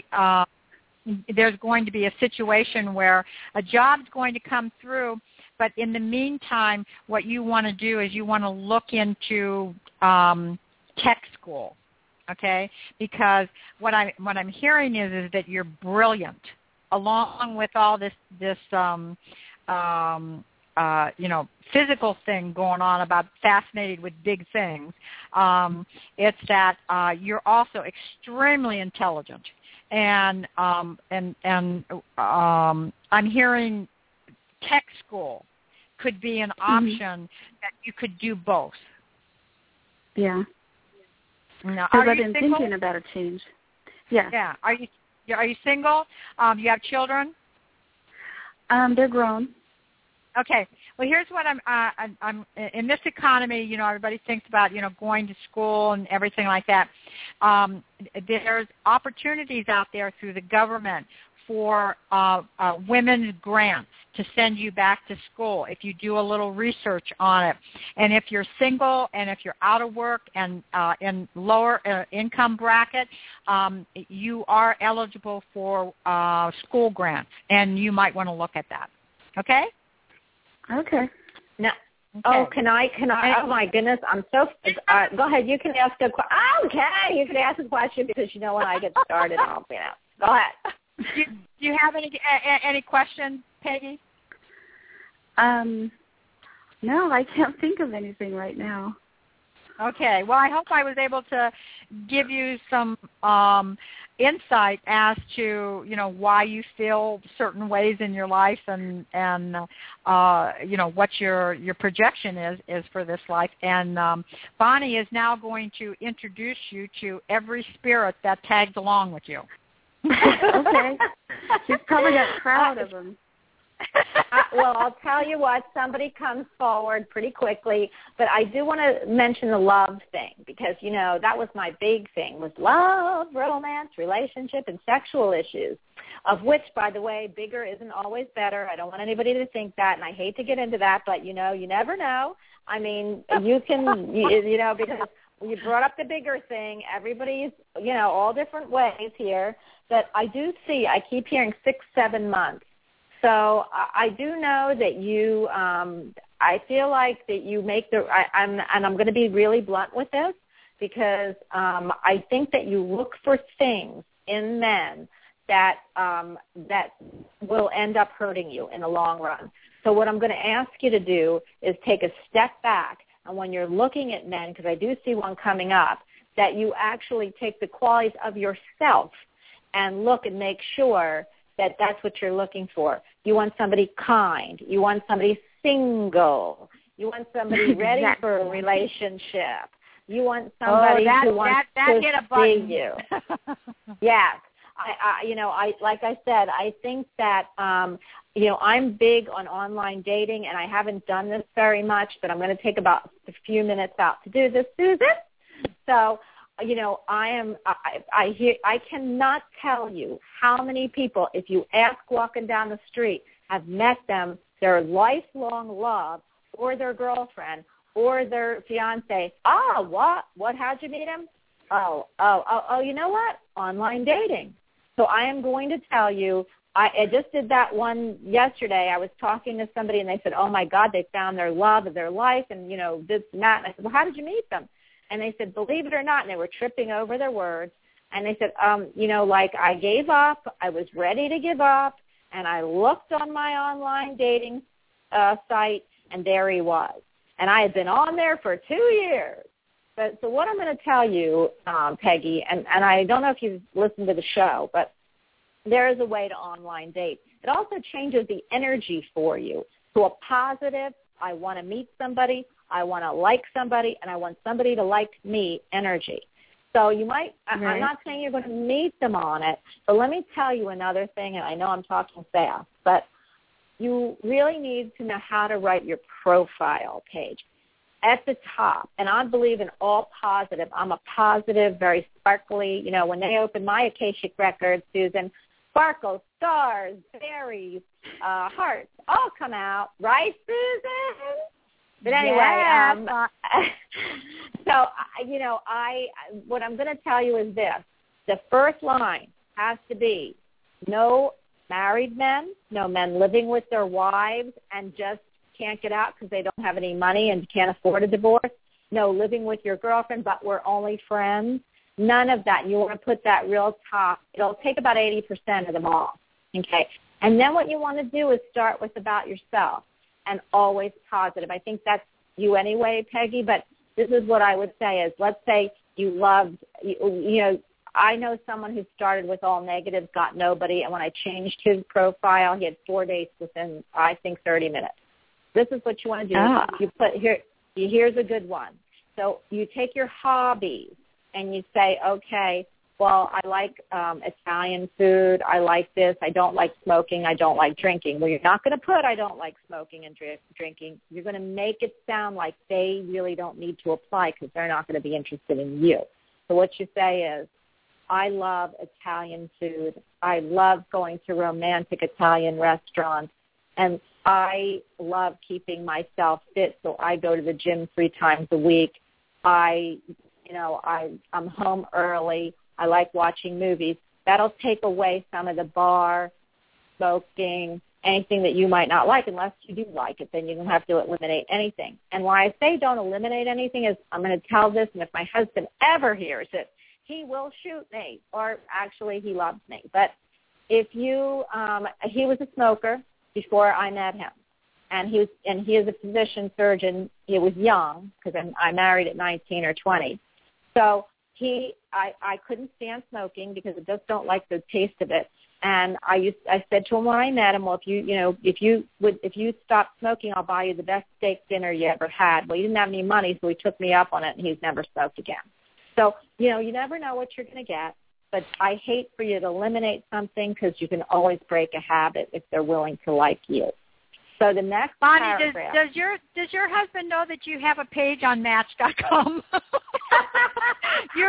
to be a situation where a job's going to come through, but in the meantime, what you want to do is you want to look into tech school, okay? Because what I'm hearing is that you're brilliant, along with all this physical thing going on about fascinated with big things. It's that you're also extremely intelligent. And I'm hearing tech school could be an option that you could do both. Yeah. Now, I've been thinking about a change. Yeah. Yeah. Are you single? You have children? They're grown. Okay. Well, here's what I'm in this economy. Everybody thinks about going to school and everything like that. There's opportunities out there through the government for women's grants to send you back to school if you do a little research on it. And if you're single and if you're out of work and in lower income bracket, you are eligible for school grants, and you might want to look at that. Okay? Okay. No. Okay. Oh, can I? Oh my goodness, I'm so. Go ahead. You can ask a question. Okay, you can ask a question because when I get started, I'll Go ahead. Do you have any questions, Peggy? No, I can't think of anything right now. Okay. Well, I hope I was able to give you some insight as to why you feel certain ways in your life and what your projection is for this life. And Bonnie is now going to introduce you to every spirit that tags along with you. Okay. She's probably got a crowd of them. Well, I'll tell you what, somebody comes forward pretty quickly, but I do want to mention the love thing because, you know, that was my big thing was love, romance, relationship, and sexual issues, of which, by the way, bigger isn't always better. I don't want anybody to think that, and I hate to get into that, but, you know, you never know. I mean, you can, you know, because you brought up the bigger thing. Everybody's, you know, all different ways here. But I do see, I keep hearing 6-7 months. So I do know that you, I feel like that you make the, and I'm going to be really blunt with this because I think that you look for things in men that that will end up hurting you in the long run. So what I'm going to ask you to do is take a step back, and when you're looking at men, because I do see one coming up, that you actually take the qualities of yourself and look and make sure that that's what you're looking for. You want somebody kind. You want somebody single. You want somebody ready for a relationship. You want somebody who wants to see you. Yes. I like I said, I think that, you know, I'm big on online dating, and I haven't done this very much, but I'm going to take about a few minutes out to do this, Susan. So, you know, I cannot tell you how many people, if you ask walking down the street, have met them, their lifelong love, or their girlfriend, or their fiance. What? How'd you meet him? Oh, you know what? Online dating. So I am going to tell you, I just did that one yesterday. I was talking to somebody, and they said, oh, my God, they found their love of their life, and, you know, this and that. And I said, well, how did you meet them? And they said, believe it or not, and they were tripping over their words. And they said, you know, like I gave up. I was ready to give up. And I looked on my online dating site, and there he was. And I had been on there for 2 years. So what I'm going to tell you, Peggy, and I don't know if you've listened to the show, but there is a way to online date. It also changes the energy for you to a positive, I want to meet somebody, I want to like somebody, and I want somebody to like me energy. So you might, right. I'm not saying you're going to meet them on it, but let me tell you another thing, and I know I'm talking fast, but you really need to know how to write your profile page. At the top, and I believe in all positive. I'm a positive, very sparkly. You know, when they open my Akashic records, Susan, sparkles, stars, fairies, hearts all come out. Right, Susan? But anyway, so, you know, what I'm going to tell you is this. The first line has to be no married men, no men living with their wives and just can't get out because they don't have any money and can't afford a divorce. No, living with your girlfriend, but we're only friends. None of that. You want to put that real top. It'll take about 80% of them all, okay? And then what you want to do is start with about yourself and always positive. I think that's you anyway, Peggy, but this is what I would say is, let's say you loved, you know, I know someone who started with all negatives, got nobody, and when I changed his profile, he had 4 dates within, I think, 30 minutes. This is what you want to do. You put here. Here's a good one. So you take your hobbies and you say, okay, well, I like Italian food. I like this. I don't like smoking. I don't like drinking. Well, you're not going to put I don't like smoking and drinking. You're going to make it sound like they really don't need to apply because they're not going to be interested in you. So what you say is, I love Italian food. I love going to romantic Italian restaurants. And I love keeping myself fit, so I go to the gym 3 times a week. I'm home early. I like watching movies. That'll take away some of the bar, smoking, anything that you might not like, unless you do like it. Then you don't have to eliminate anything. And why I say don't eliminate anything is I'm going to tell this, and if my husband ever hears it, he will shoot me, or actually he loves me. But if you, he was a smoker before I met him, and he is a physician surgeon. He was young because I married at 19 or 20. So I couldn't stand smoking because I just don't like the taste of it. And I said to him when I met him, well, if you stop smoking, I'll buy you the best steak dinner you ever had. Well, he didn't have any money, so he took me up on it, and he's never smoked again. So, you never know what you're going to get. but I hate for you to eliminate something because you can always break a habit if they're willing to like you. So the next Bonnie, paragraph. does your husband know that you have a page on Match.com? You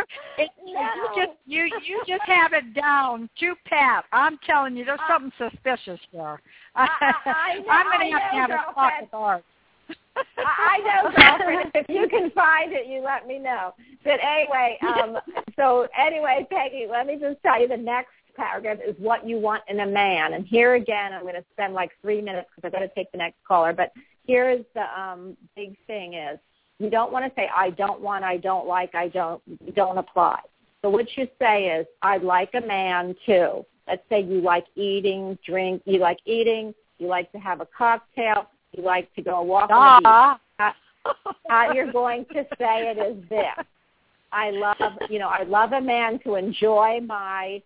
just have it down to pat. I'm telling you, there's something suspicious there. I'm going to have a talk with Art. I know, girlfriend. If you can find it, you let me know. But anyway, Peggy, let me just tell you the next paragraph is what you want in a man. And here again, I'm going to spend like 3 minutes because I've got to take the next caller. But here is the big thing is you don't want to say, I don't want, I don't like, don't apply. So what you say is, I'd like a man too. Let's say you like eating, you like to have a cocktail, you like to go walk on the beach. How you're going to say it is this. I love a man to enjoy my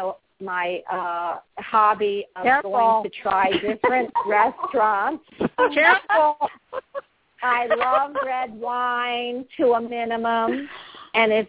hobby of going to try different restaurants. Careful. I love red wine to a minimum, and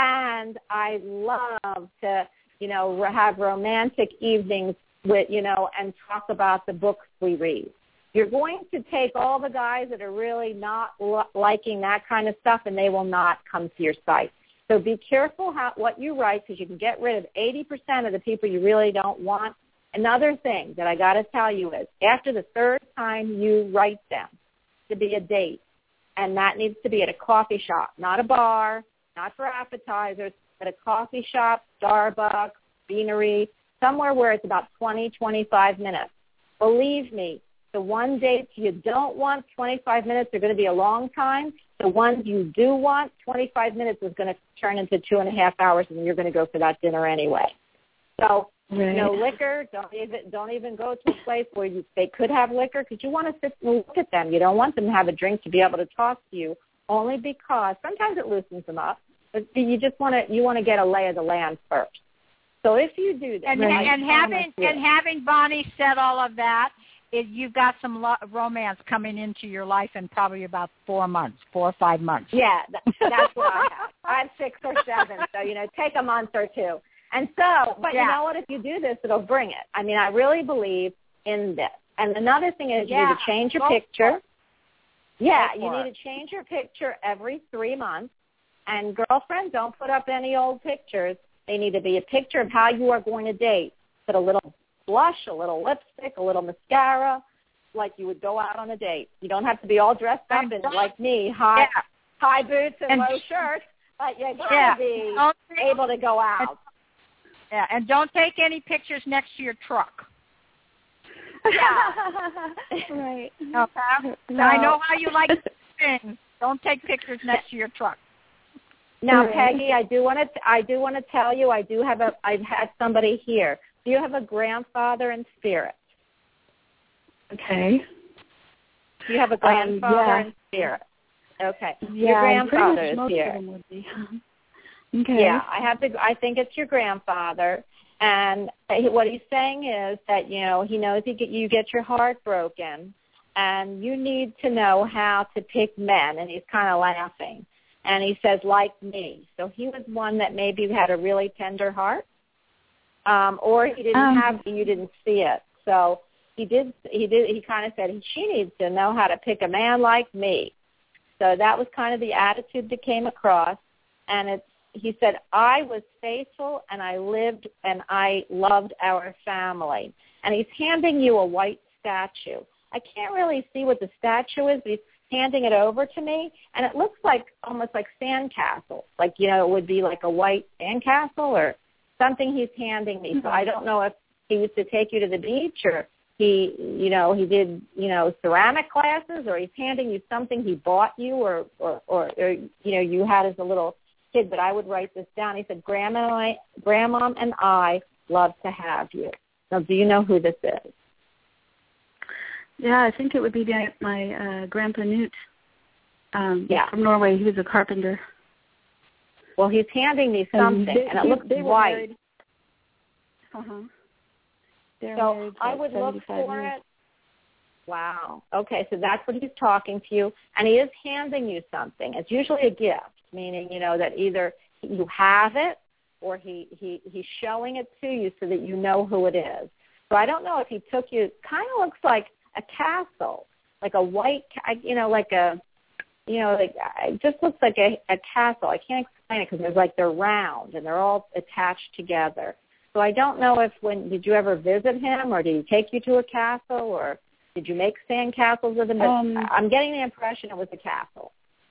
I love to, have romantic evenings with, and talk about the books we read. You're going to take all the guys that are really not liking that kind of stuff, and they will not come to your site. So be careful what you write, because you can get rid of 80% of the people you really don't want. Another thing that I got to tell you is, after the third time you write them, to be a date, and that needs to be at a coffee shop, not a bar, not for appetizers, but a coffee shop, Starbucks, Beanery, somewhere where it's about 20, 25 minutes. Believe me, the one date you don't want, 25 minutes, are going to be a long time. The ones you do want, 25 minutes is going to turn into 2.5 hours, and you're going to go for that dinner anyway. So no liquor. Don't even go to a place where they could have liquor, because you want to sit and look at them. You don't want them to have a drink to be able to talk to you, only because sometimes it loosens them up. But you just want to get a lay of the land first. So if you do that, and having Bonnie said all of that, you've got some romance coming into your life in probably about 4 or 5 months. Yeah, that's what I have. I have 6 or 7, so, take a month or 2. And so, but you know what? If you do this, it'll bring it. I mean, I really believe in this. And another thing is you need to change your picture. Yeah, you need to change your picture every 3 months. And girlfriend, don't put up any old pictures. They need to be a picture of how you are going to date. Put a little blush, a little lipstick, a little mascara, like you would go out on a date. You don't have to be all dressed up and like me, high boots and low shirts, but you got to be able to go out. Yeah, and don't take any pictures next to your truck. Yeah. Right. Okay. I know how you like things. Don't take pictures next to your truck. Now, Peggy, I do want to tell you, I've had somebody here. Do you have a grandfather in spirit? Okay. Do you have a grandfather in spirit? Okay. Yeah, your grandfather is here. Of them would be. Okay. Yeah, I think it's your grandfather, and what he's saying is that he knows you get your heart broken, and you need to know how to pick men. And he's kind of laughing, and he says, like me. So he was one that maybe had a really tender heart, or he didn't have, you didn't see it. So he kind of said she needs to know how to pick a man like me. So that was kind of the attitude that came across, and he said, I was faithful, and I lived, and I loved our family. And he's handing you a white statue. I can't really see what the statue is, but he's handing it over to me, and it looks like almost like sandcastles. Like, it would be like a white sandcastle or something he's handing me. So I don't know if he used to take you to the beach, or he did, ceramic classes, or he's handing you something he bought you, or you had as a little kid. But I would write this down. He said, Grandma and I love to have you. Now, do you know who this is? Yeah, I think it would be my Grandpa Newt from Norway. He was a carpenter. Well, he's handing me something, and it looks white. So I would look for it. Wow. Okay, so that's what he's talking to you, and he is handing you something. It's usually a gift, meaning, that either you have it, or he's showing it to you so that you know who it is. So I don't know if he took you. Kind of looks like a castle, like a white, it just looks like a castle. I can't explain it because they're round and they're all attached together. So I don't know did you ever visit him, or did he take you to a castle, or did you make sand castles with him? But I'm getting the impression it was a castle.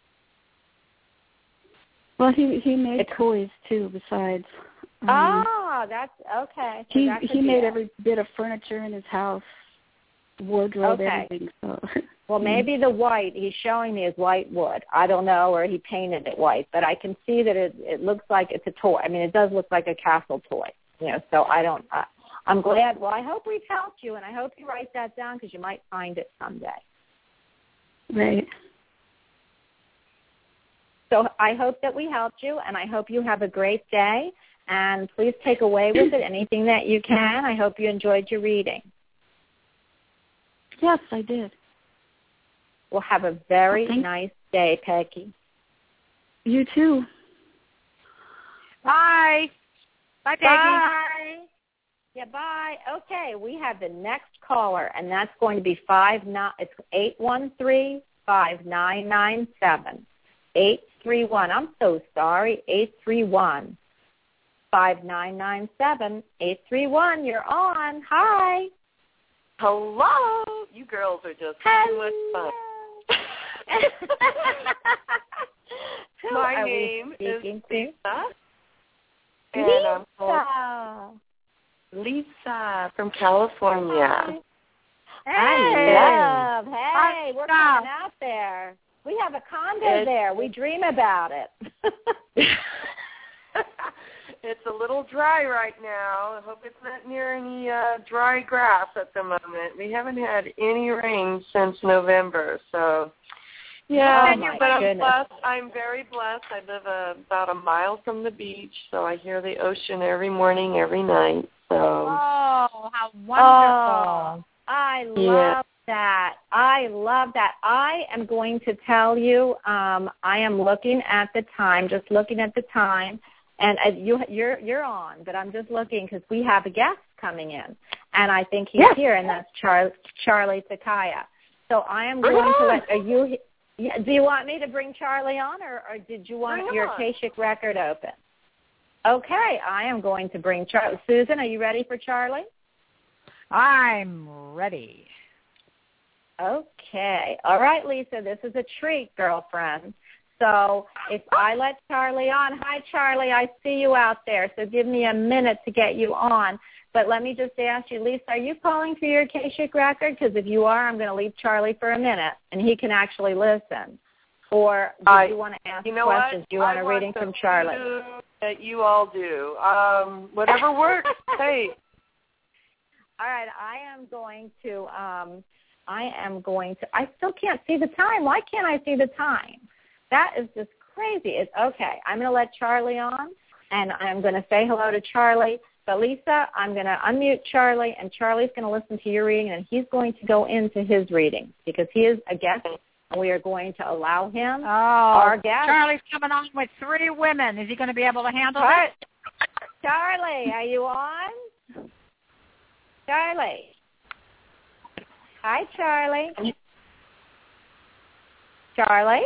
Well, he made toys too. Besides, that's okay. So he made every bit of furniture in his house, wardrobe, everything. So. Well, maybe the white he's showing me is white wood. I don't know, or he painted it white, but I can see that it looks like it's a toy. I mean, it does look like a castle toy. So I'm glad. Well, I hope we've helped you, and I hope you write that down because you might find it someday. Right. So I hope that we helped you, and I hope you have a great day. And please take away with it anything that you can. I hope you enjoyed your reading. Yes, I did. Well, have a very nice day, Peggy. You too. Bye. Bye, Peggy. Bye. Yeah, bye. Okay, we have the next caller, and that's going to be 813-5997. 831. I'm so sorry. 831-5997. 831. You're on. Hi. Hello. You girls are just too much fun. My name is Lisa. And I'm Lisa from California. Hey, we're coming out there. We have a condo there. We dream about it. It's a little dry right now. I hope it's not near any dry grass at the moment. We haven't had any rain since November, so yeah. But I'm blessed. I'm very blessed. I live about a mile from the beach, so I hear the ocean every morning, every night. So. Oh, how wonderful! I love that. I love that. I am going to tell you. I am looking at the time. Just looking at the time. And you're on, but I'm just looking because we have a guest coming in, and I think he's here, and that's Charlie Takaya. So I am going to let you. Do you want me to bring Charlie on, or did you want your Akashic record open? Okay, I am going to bring Charlie. Susan, are you ready for Charlie? I'm ready. Okay. All right, Lisa, this is a treat, girlfriend. So if I let Charlie on, hi, Charlie, I see you out there, so give me a minute to get you on. But let me just ask you, Lisa, are you calling for your Akashic record? Because if you are, I'm going to leave Charlie for a minute, and he can actually listen. Or do you want to ask questions? What? Do you want a reading from Charlie? That you all do. Whatever works. Hey. All right, I still can't see the time. Why can't I see the time? That is just crazy. It's okay. I'm going to let Charlie on, and I'm going to say hello to Charlie. But, Lisa, I'm going to unmute Charlie, and Charlie's going to listen to your reading, and he's going to go into his reading because he is a guest, and we are going to allow him, our guest. Charlie's coming on with 3 women. Is he going to be able to handle it? Charlie, are you on? Charlie. Hi, Charlie. Charlie?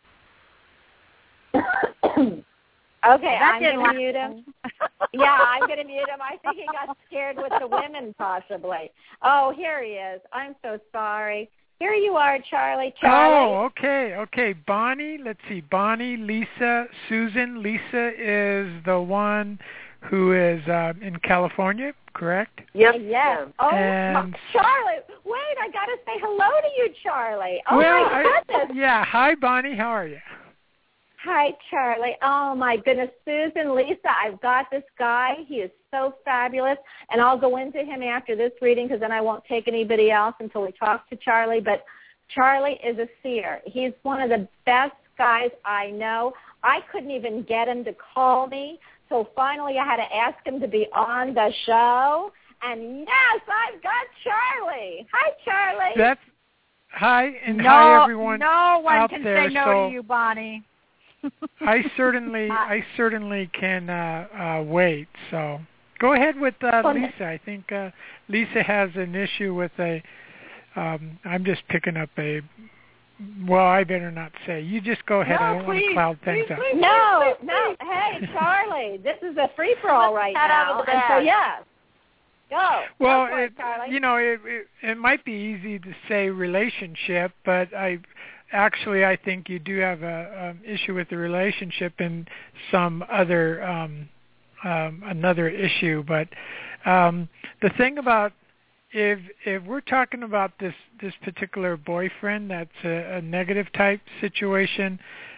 Okay, I'm going to mute him. Yeah, I'm going to mute him. I think he got scared with the women, possibly. Oh, here he is. I'm so sorry. Here you are, Charlie. Oh, okay. Bonnie, let's see. Bonnie, Lisa, Susan. Lisa is the one who is in California, correct? Yes. Oh, and Charlie, wait, I got to say hello to you, Charlie. Oh, my goodness. Yeah, hi, Bonnie. How are you? Hi, Charlie. Oh, my goodness. Susan, Lisa, I've got this guy. He is so fabulous. And I'll go into him after this reading because then I won't take anybody else until we talk to Charlie. But Charlie is a seer. He's one of the best guys I know. I couldn't even get him to call me. So finally I had to ask him to be on the show. And, yes, I've got Charlie. Hi, Charlie. Hi, and hi, everyone. No one out can there, say no to you, Bonnie. I certainly can wait. So go ahead with Lisa. I think Lisa has an issue with a. I'm just picking up a. Well, I better not say. You just go ahead. No, I don't want to cloud things up. No. Hey, Charlie, this is a free for all right now. And so yes, go. Well, go Charlie. it might be easy to say relationship, but I think you do have a issue with the relationship and some other another issue. But the thing about if we're talking about this particular boyfriend that's a negative type situation,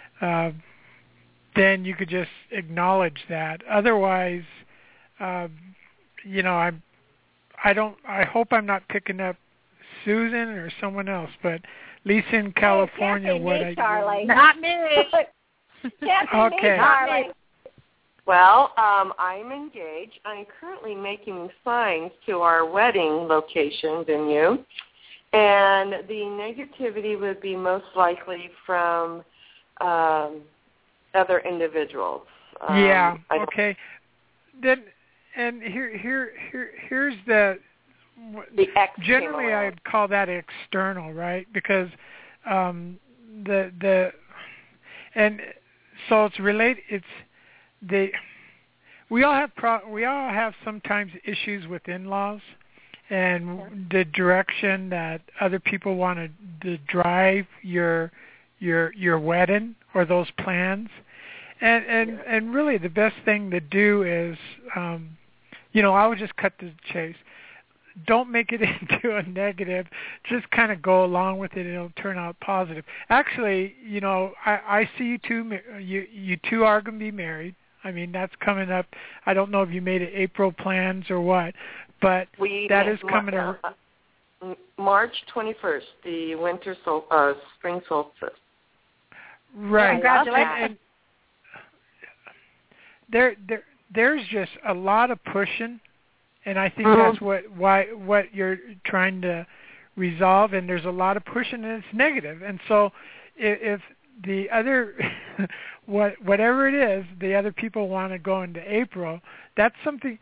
then you could just acknowledge that. Otherwise, I hope I'm not picking up Susan or someone else, but Lisa in California. Charlie. Not me. Okay. Charlie. Well, I'm engaged. I'm currently making signs to our wedding location venue, and the negativity would be most likely from other individuals. Okay. Then, and here's the X. Generally, I'd call that external, right? Because and so it's related. We all have sometimes issues with in-laws and the direction that other people want to drive your wedding or those plans, and really the best thing to do is I would just cut to the chase. Don't make it into a negative. Just kind of go along with it. It'll turn out positive. Actually, I see you two. You two are going to be married. I mean, that's coming up. I don't know if you made it April plans or what, but that is coming up. March 21st, the spring solstice. Right. Congratulations. And there's just a lot of pushing, and I think that's what you're trying to resolve. And there's a lot of pushing, and it's negative. And so, if the other, whatever it is, the other people want to go into April, that's something.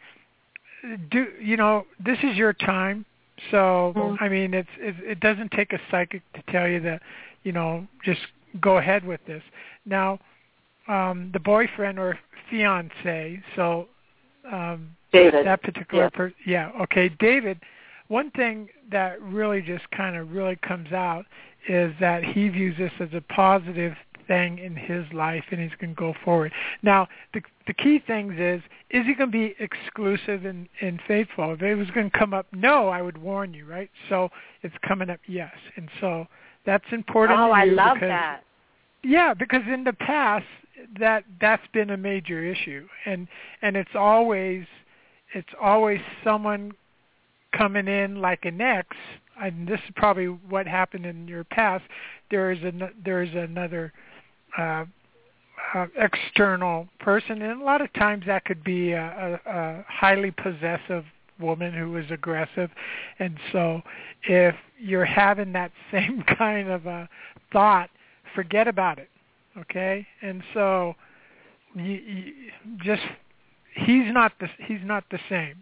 This is your time. So I mean, it doesn't take a psychic to tell you that, just go ahead with this. Now, the boyfriend or fiance, so David. that particular person, okay, David. One thing that really just kind of really comes out is that he views this as a positive thing in his life, and he's going to go forward. Now, the key things is he going to be exclusive and faithful? If it was going to come up no, I would warn you, right? So it's coming up yes. And so that's important to you. I love that. Yeah, because in the past, that's been a major issue. And it's always someone coming in like an ex, and this is probably what happened in your past. There is another external person, and a lot of times that could be a highly possessive woman who is aggressive. And so if you're having that same kind of a thought, forget about it, okay? And so you just he's not the same.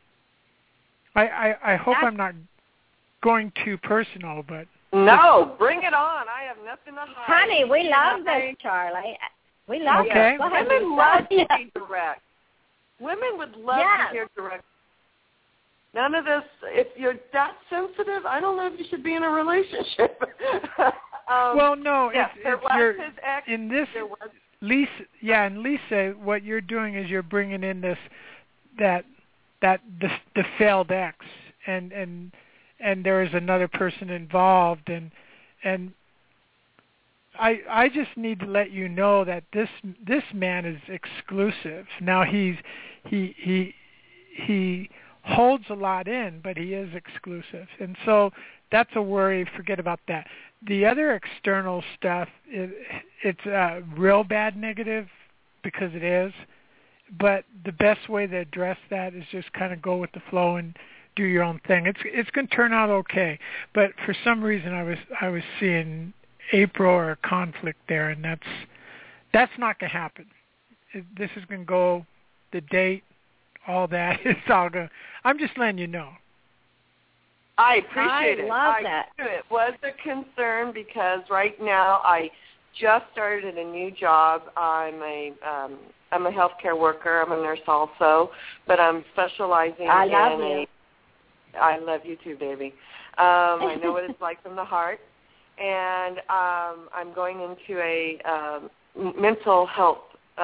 I hope I'm not going too personal, but no, bring it on. I have nothing to hide. Honey, we love this, Charlie. We love it. Women love to be direct. Women would love to hear direct. None of this. If you're that sensitive, I don't know if you should be in a relationship. Well, no. There was his ex. In this, Lisa. Yeah, and Lisa, what you're doing is you're bringing in the failed ex, and there is another person involved, and I just need to let you know that this man is exclusive. Now he holds a lot in, but he is exclusive, and so that's a worry. Forget about that. The other external stuff, it's a real bad negative because it is. But the best way to address that is just kind of go with the flow and do your own thing. It's going to turn out okay. But for some reason, I was seeing April or a conflict there, and That's not going to happen. This is going to go, the date, all that. It's all going. I'm just letting you know. I appreciate it. I love that. It was a concern because right now I just started a new job. I'm a healthcare worker. I'm a nurse also, but I'm specializing I love you too, baby. I know what it's like from the heart, and I'm going into a mental health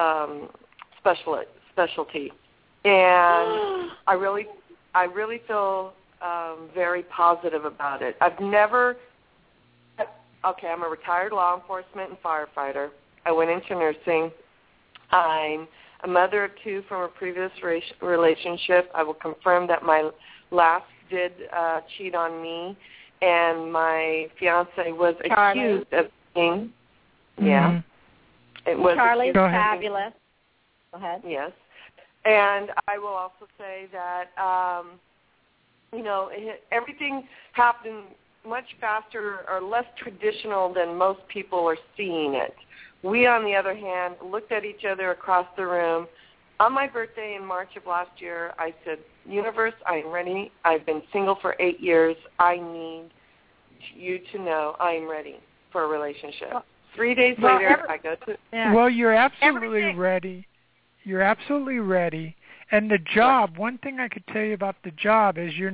specialty, and I really feel very positive about it. I'm a retired law enforcement and firefighter. I went into nursing. I'm a mother of 2 from a previous relationship. I will confirm that my last did cheat on me, and my fiance was accused of cheating. Yeah. It was Charlie's fabulous. Go ahead. Yes. And I will also say that, everything happened much faster or less traditional than most people are seeing it. We, on the other hand, looked at each other across the room. On my birthday in March of last year, I said, universe, I'm ready. I've been single for 8 years. I need you to know I'm ready for a relationship. 3 days later, I go to... Yeah. Well, you're absolutely ready. You're absolutely ready. And the job, one thing I could tell you about the job is you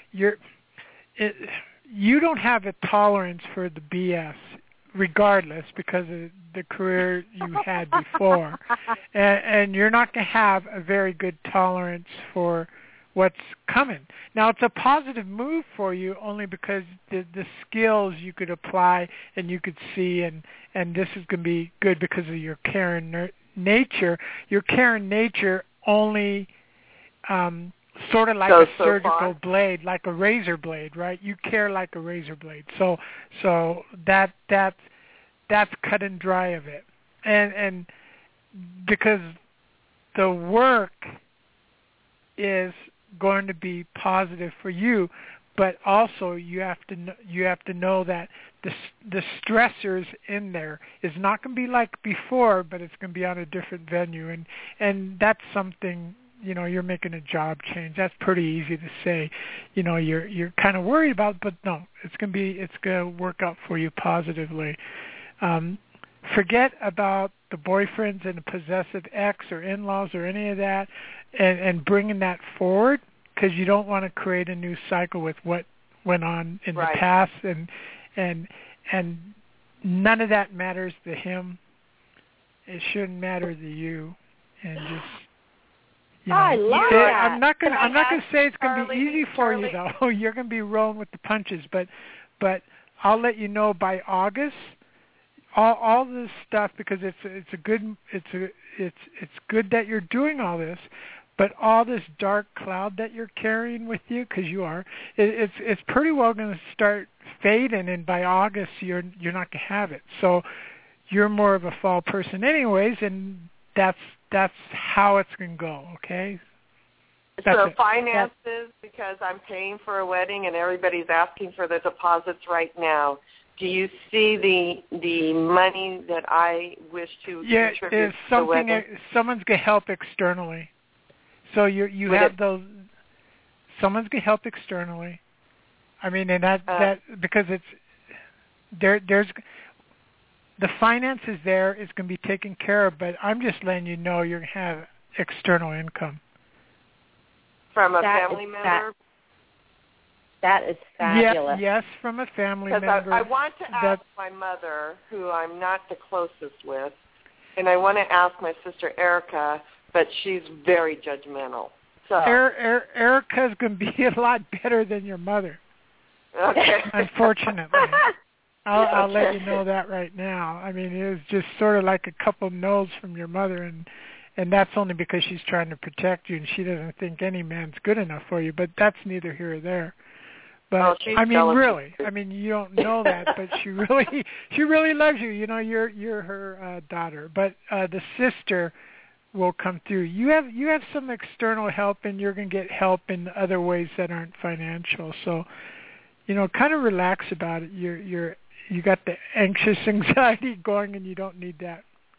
don't have a tolerance for the BS, regardless, because of the career you had before. And you're not going to have a very good tolerance for what's coming. Now, it's a positive move for you only because the skills you could apply and you could see, and this is going to be good because of your caring nature. Your caring nature only sort of like a surgical blade, like a razor blade, right? You care like a razor blade. So that's cut and dry of it. And because the work is going to be positive for you, but also you have to know that the stressors in there is not going to be like before, but it's going to be on a different venue, and that's something. You're making a job change. That's pretty easy to say. You're kind of worried about, but no, it's going to work out for you positively. Forget about the boyfriends and the possessive ex or in-laws or any of that, and bringing that forward, because you don't want to create a new cycle with what went on in the past, and none of that matters to him. It shouldn't matter to you, and just. I love that. I'm not going to say it's going to be easy for you, though. You're going to be rolling with the punches, but I'll let you know by August. All this stuff, because it's good that you're doing all this, but all this dark cloud that you're carrying with you, because you are, it's pretty well going to start fading, and by August you're not going to have it. So you're more of a fall person, anyways, and that's how it's going to go, okay? So finances, because I'm paying for a wedding and everybody's asking for the deposits right now. Do you see the money that I wish to contribute to the wedding? Someone's going to help externally. So you have those. Someone's going to help externally. I mean, and that because it's there's. The finances there is going to be taken care of, but I'm just letting you know you're going to have external income. From a family member? That is fabulous. Yes, from a family member. I want to ask my mother, who I'm not the closest with, and I want to ask my sister Erica, but she's very judgmental. So Erica's going to be a lot better than your mother. Okay. Unfortunately. I'll let you know that right now. I mean, it was just sort of like a couple no's from your mother, and that's only because she's trying to protect you, and she doesn't think any man's good enough for you. But that's neither here or there. But I mean, really, you don't know that, but she really loves you. You're her daughter, but the sister will come through. You have some external help, and you're going to get help in other ways that aren't financial. So, kind of relax about it. You got the anxious anxiety going, and you don't need that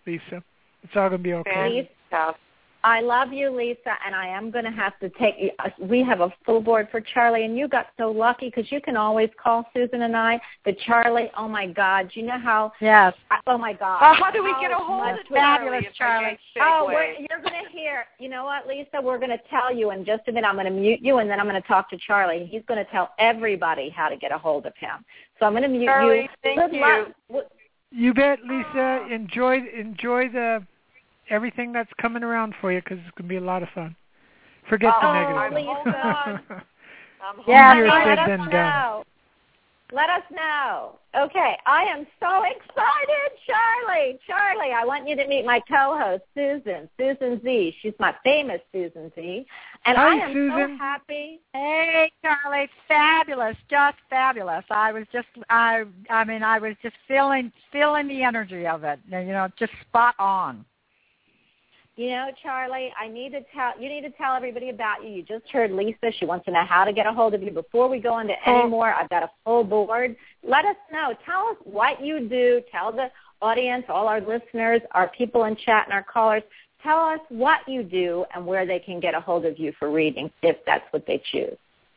Lisa. It's all going to be okay. Lisa, I love you, Lisa, and I am going to have to take you. We have a full board for Charlie, and you got so lucky because you can always call Susan and I. But Charlie, oh, my God, do you know how? Yes. Oh, my God. Well, how do we get a hold of fabulous, Charlie? You're going to hear. You know what, Lisa? We're going to tell you in just a minute. I'm going to mute you, and then I'm going to talk to Charlie. He's going to tell everybody how to get a hold of him. So I'm going to mute Charlie, you. Thank you. You bet, Lisa. Enjoy the everything that's coming around for you because it's going to be a lot of fun. Forget the negative. Lisa. Easier said than done. Let us know. Okay, I am so excited, Charlie. Charlie, I want you to meet my co-host, Susan Z. She's my famous Susan Z. And Hi, I am Susan. so happy. Hey, Charlie, fabulous, just fabulous. I was just feeling the energy of it. Just spot on. You know, Charlie, you need to tell everybody about you. You just heard Lisa. She wants to know how to get a hold of you. Before we go into any more, I've got a full board. Let us know. Tell us what you do. Tell the audience, all our listeners, our people in chat and our callers, tell us what you do and where they can get a hold of you for readings if that's what they choose.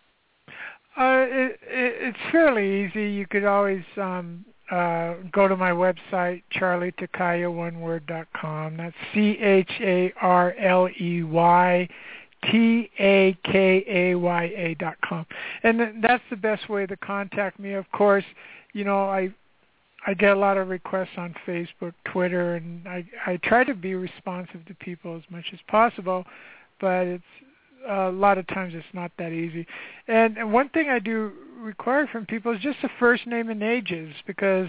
It's fairly easy. You could always go to my website, charleytakaya.com. That's CharleyTakaya.com. And that's the best way to contact me. Of course, I get a lot of requests on Facebook, Twitter, and I try to be responsive to people as much as possible, but it's a lot of times it's not that easy. And one thing I do require from people is just the first name and ages, because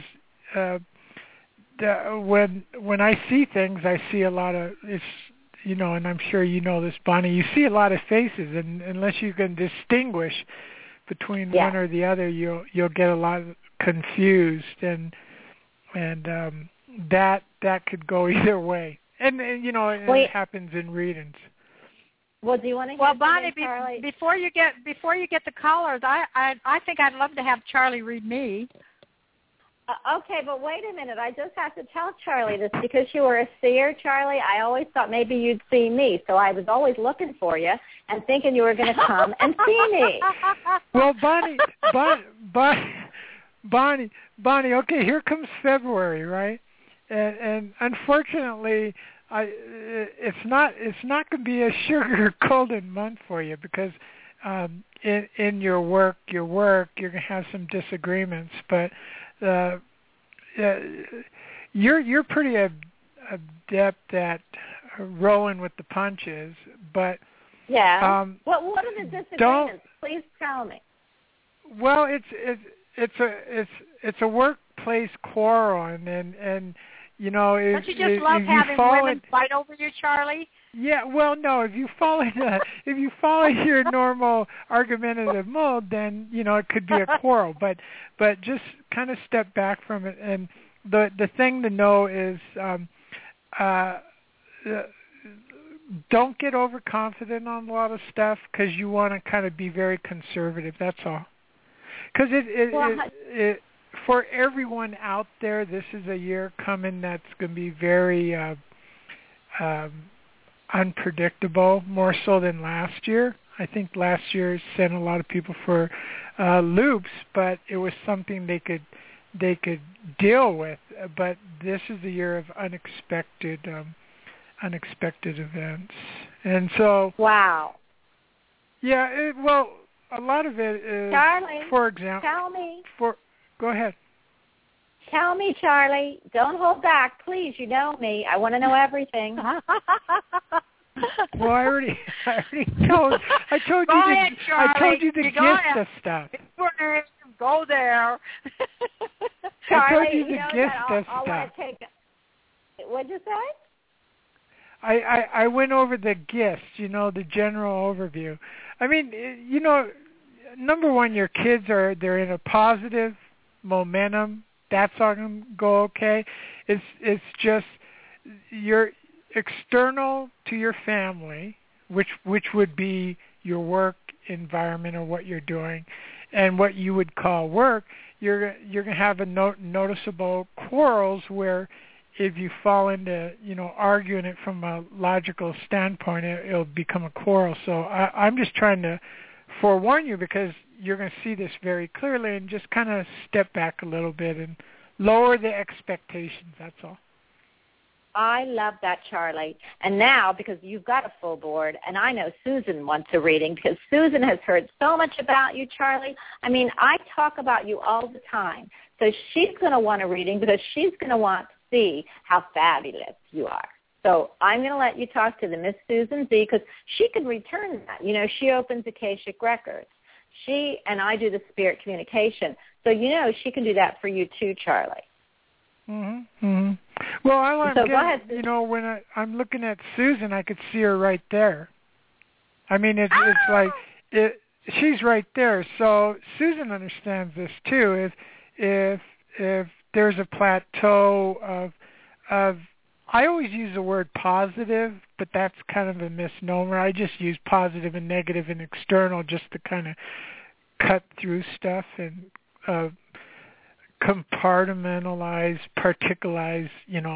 when I see things, I see a lot of and I'm sure you know this, Bonnie. You see a lot of faces, and unless you can distinguish between one or the other, you'll get a lot confused, and that could go either way. And it happens in readings. Well, do you want to hear Bonnie, Charlie? before you get the callers, I think I'd love to have Charlie read me. Okay, but wait a minute. I just have to tell Charlie this because you were a seer, Charlie. I always thought maybe you'd see me, so I was always looking for you and thinking you were going to come and see me. Well, Bonnie. Okay, here comes February, right? And unfortunately, it's not going to be a sugar golden month for you because in your work you're going to have some disagreements, but you're pretty adept at rolling with the punches. But what are the disagreements? Please tell me. Well, it's a workplace quarrel, and don't you just love having women fight over you, Charlie? Yeah, well, no. If you follow your normal argumentative mode, then it could be a quarrel. But just kind of step back from it. And the thing to know is, don't get overconfident on a lot of stuff because you want to kind of be very conservative. That's all. Because it for everyone out there, this is a year coming that's going to be very unpredictable, more so than last year. I think last year sent a lot of people for loops, but it was something they could deal with. But this is the year of unexpected events, and so wow. Yeah, a lot of it is. Charlie, for example, tell me. Go ahead. Tell me, Charlie. Don't hold back, please. You know me. I want to know everything. Well, I already told you the gift of stuff. Go there. I told you the gift of stuff. What'd you say? I went over the gifts, the general overview. I mean, number one, your kids they're in a positive momentum. That's all going to go okay. It's just your external to your family, which would be your work environment or what you're doing, and what you would call work. You're going to have a noticeable quarrels where if you fall into, arguing it from a logical standpoint, it'll become a quarrel. So I'm just trying to forewarn you, because you're going to see this very clearly, and just kind of step back a little bit and lower the expectations. That's all. I love that, Charlie. And now, because you've got a full board, and I know Susan wants a reading, because Susan has heard so much about you, Charlie. I mean, I talk about you all the time. So she's going to want a reading, because she's going to want to see how fabulous you are. So I'm going to let you talk to the Miss Susan Z, because she can return that. She opens Akashic Records. She and I do the spirit communication. So, she can do that for you too, Charlie. Mm-hmm. Mm-hmm. Well, go ahead. When I'm looking at Susan, I could see her right there. I mean, it's like she's right there. So Susan understands this too. If there's a plateau of I always use the word positive, but that's kind of a misnomer. I just use positive and negative and external just to kind of cut through stuff and compartmentalize, particularize,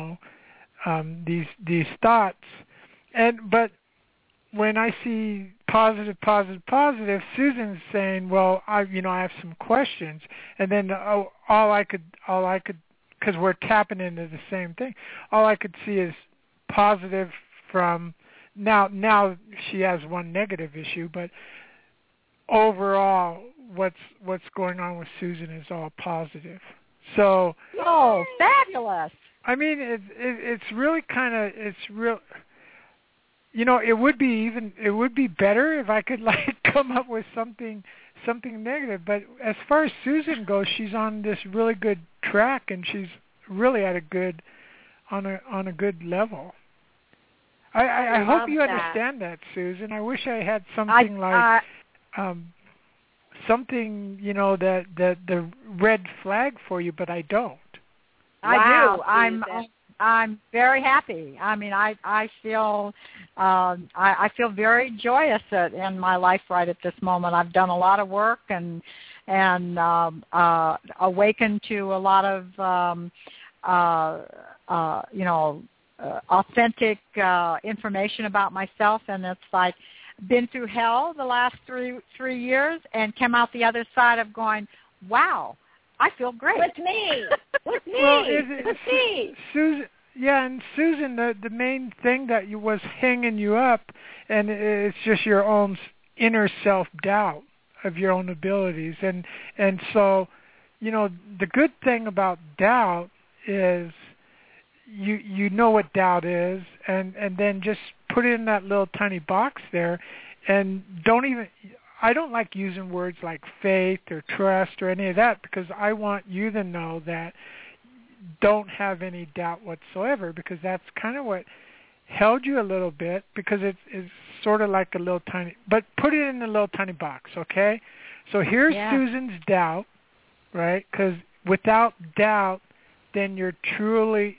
these thoughts. But when I see positive, Susan's saying, well, I have some questions, and then all I could, because we're tapping into the same thing, all I could see is positive from now she has one negative issue, but overall what's going on with Susan is all positive. So fabulous. I mean, it's really kind of, it's real. It would be better if I could come up with something negative. But as far as Susan goes, she's on this really good track, and she's really at on a good level. I hope you understand that, Susan. I wish I had something something that the red flag for you, but I don't. I do. I'm very happy. I mean, I feel I feel very joyous in my life right at this moment. I've done a lot of work and awakened to a lot of authentic information about myself, and it's like been through hell the last three years and come out the other side of going, wow, I feel great. With me. Well, Susan, yeah, and Susan, the main thing that was hanging you up, and it's just your own inner self-doubt of your own abilities. And so, the good thing about doubt is you know what doubt is, and then just put it in that little tiny box there, and I don't like using words like faith or trust or any of that, because I want you to know that don't have any doubt whatsoever, because that's kind of what held you a little bit, because it's sort of like a little tiny, but put it in a little tiny box, okay? So here's Susan's doubt, right? Because without doubt, then you're truly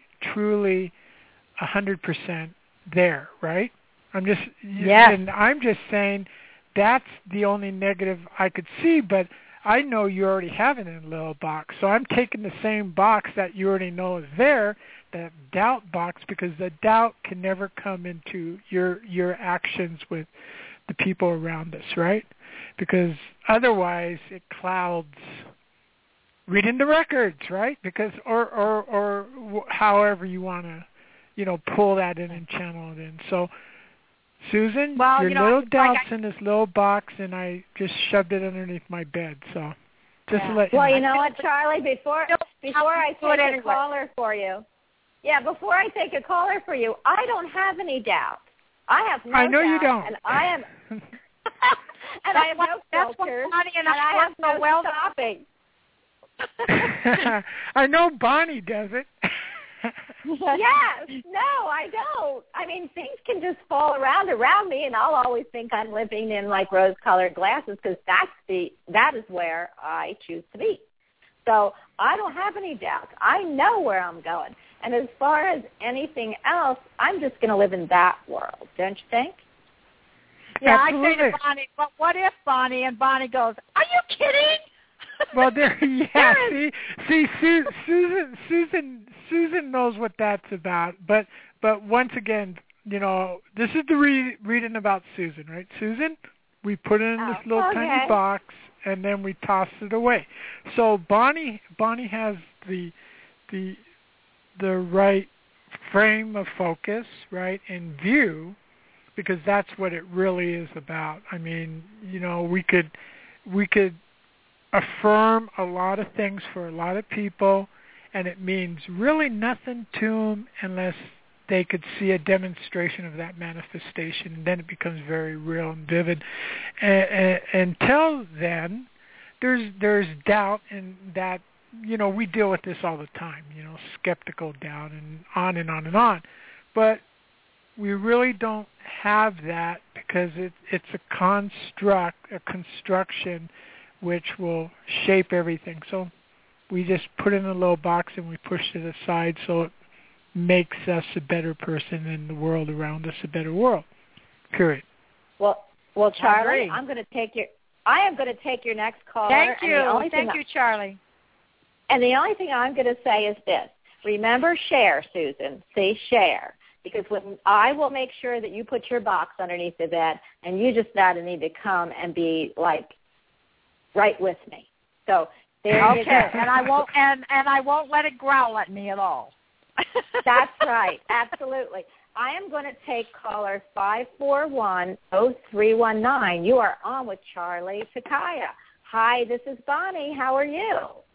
100% there, right? And I'm just saying that's the only negative I could see, but I know you already have it in a little box. So I'm taking the same box that you already know is there, that doubt box, because the doubt can never come into your actions with the people around us, right? Because otherwise it clouds reading the records, right? Because or however you want to, pull that in and channel it in. So Susan, your little doubt's in this little box, and I just shoved it underneath my bed. So just to let you know. Well, you know what, Charlie? Before I take a caller for you, before I take a caller for you, I don't have any doubt. I have no doubt. I know you don't. And I am, and I have no filters, and I have no stopping. I know Bonnie does it. Yes. No, I don't. I mean, things can just fall around me, and I'll always think I'm living in like rose-colored glasses, because that is where I choose to be. So I don't have any doubts. I know where I'm going. And as far as anything else, I'm just going to live in that world, don't you think? Yeah, Absolutely. I say to Bonnie, well, what if, Bonnie? And Bonnie goes, are you kidding? Well, see, Susan Susan knows what that's about. But once again, this is the reading about Susan, right? Susan, we put it in this little tiny box, and then we toss it away. So Bonnie has the right frame of focus, right, in view, because that's what it really is about. I mean, we could affirm a lot of things for a lot of people, and it means really nothing to them unless they could see a demonstration of that manifestation, and then it becomes very real and vivid. Until then, there's doubt in that. We deal with this all the time. Skeptical doubt and on and on and on. But we really don't have that because it's a construction which will shape everything. So we just put it in a little box and we push it aside so it makes us a better person and the world around us a better world. Period. Well, Charlie, I am going to take your next caller. Thank you, Charlie. And the only thing I'm going to say is this. Remember, share, Susan. See, share. Because I will make sure that you put your box underneath the bed, and you just need to come and be right with me. So there you go. And I won't let it growl at me at all. That's right. Absolutely. I am going to take caller 541-0319. You are on with Charlie Takaya. Hi, this is Bonnie. How are you?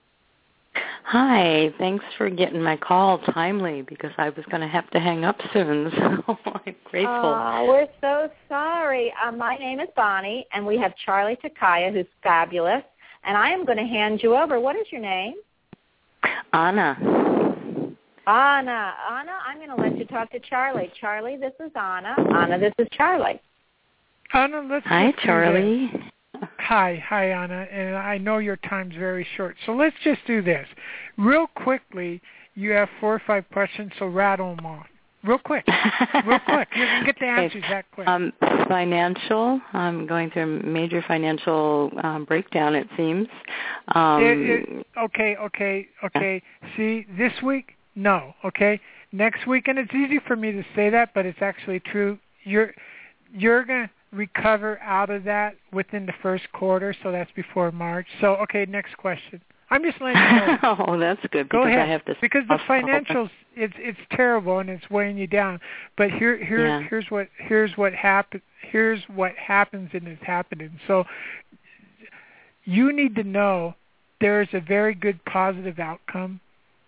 Hi. Thanks for getting my call timely because I was going to have to hang up soon, so I'm grateful. Oh, we're so sorry. My name is Bonnie, and we have Charlie Takaya, who's fabulous, and I am going to hand you over. What is your name? Anna, I'm going to let you talk to Charlie. Charlie, this is Anna. Anna, this is Charlie. Anna, let's Hi, Charlie. Hi, Anna, and I know your time's very short, so let's just do this. Real quickly, you have 4 or 5 questions, so rattle them off. Real quick. You can get the answers that quick. Financial. I'm going through a major financial breakdown, it seems. Okay. See, this week, no, okay? Next week, and it's easy for me to say that, but it's actually true. You're going to recover out of that within the first quarter, so that's before March. So, okay, next question. I'm just letting you know. Oh, that's good. Go ahead. I have this because the financials, it's terrible and it's weighing you down. But here's what happens and is happening. So you need to know there is a very good positive outcome,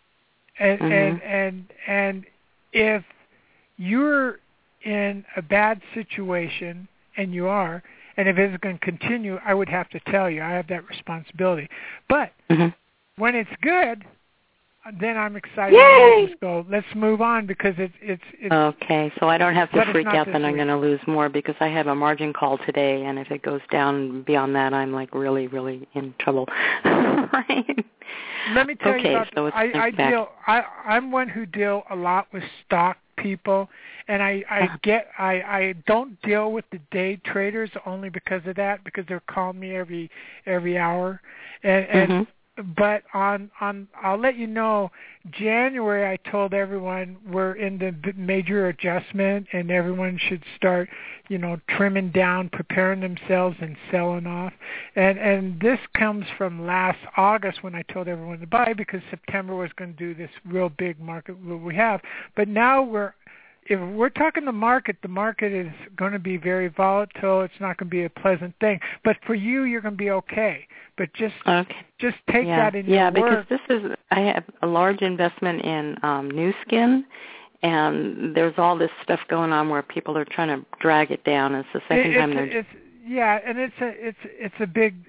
and if you're in a bad situation, and you are, and if it's going to continue, I would have to tell you. I have that responsibility. But when it's good, then I'm excited to just go, let's move on because it's okay, so I don't have to freak out that I'm going to lose more because I have a margin call today, and if it goes down beyond that, I'm really, really in trouble. Right? Let me tell you about so I'm one who deal a lot with stock people, and I don't deal with the day traders only because of that, because they're calling me every hour, but I'll let you know, January I told everyone we're in the major adjustment and everyone should start, trimming down, preparing themselves and selling off. And this comes from last August when I told everyone to buy because September was going to do this real big market we have. But now if we're talking the market is going to be very volatile. It's not going to be a pleasant thing. But for you, you're going to be okay. But just take that in your work. Because I have a large investment in Nu Skin, and there's all this stuff going on where people are trying to drag it down. It's the second time they're. And it's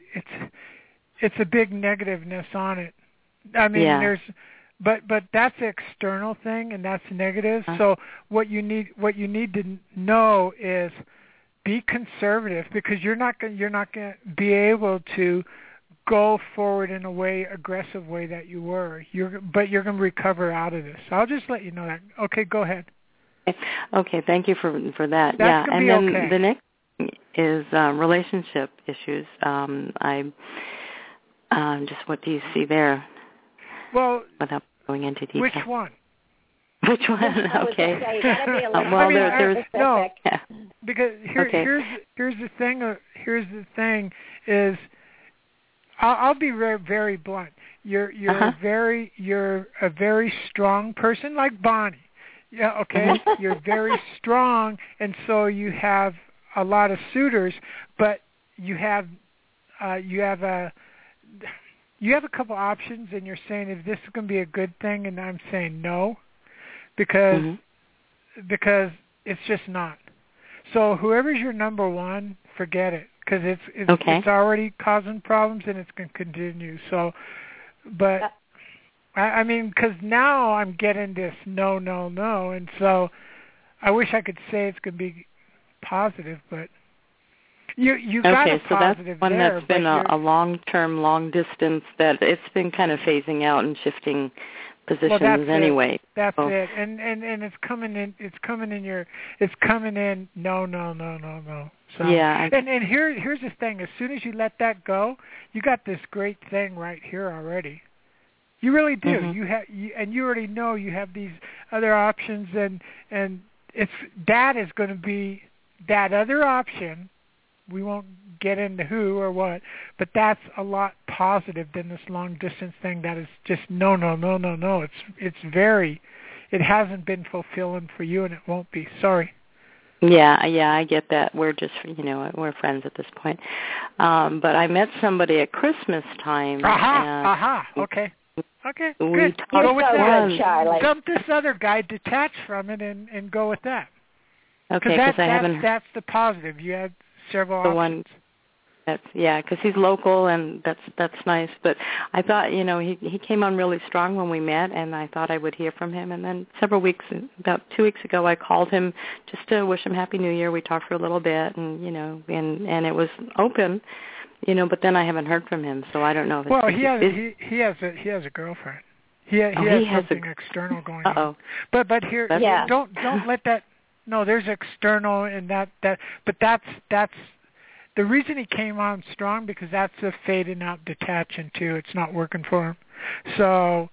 a big negativeness on it. I mean, there's. But that's an external thing, and that's negative. So what you need to know is be conservative because you're not going to be able to go forward in a aggressive way that you were. But you're going to recover out of this. So I'll just let you know that. Okay, go ahead. Okay, thank you for that. That's and then the next thing is relationship issues. Just what do you see there? Well, without going into detail. Which one? Which one? Okay. You gotta be a little well, more there's no, yeah. Because here's the thing. Here's the thing is, I'll be very, very blunt. You're a very strong person, like Bonnie. Yeah, okay. You're very strong, and so you have a lot of suitors, but you have a couple options, and you're saying if this is going to be a good thing, and I'm saying no, because it's just not. So whoever's your number one, forget it, because it's already causing problems, and it's going to continue. So, but I mean, because now I'm getting this no, and so I wish I could say it's going to be positive, but you got a positive so that's one there, that's been a long-term, long-distance that it's been kind of phasing out and shifting positions anyway. That's it, and it's coming in. It's coming in. No. So, yeah. And here's the thing. As soon as you let that go, you got this great thing right here already. You really do. And you already know you have these other options, and it's that is going to be that other option. We won't get into who or what, but that's a lot positive than this long distance thing that is just no. It hasn't been fulfilling for you, and it won't be. Sorry. Yeah, I get that. We're just, we're friends at this point. But I met somebody at Christmas time. Okay. Okay, we good. Go with that, Charlie. Dump this other guy, detach from it, and go with that. Okay, because I haven't. That's the positive. You had several options. Because he's local, and that's nice. But I thought, he came on really strong when we met, and I thought I would hear from him. And then about 2 weeks ago, I called him just to wish him Happy New Year. We talked for a little bit, and and it was open. But then I haven't heard from him, so I don't know. Well, he has a girlfriend. He has something external going on. But here, don't let that. No, there's external and that. But that's the reason he came on strong, because that's a fading out, detaching too. It's not working for him. So,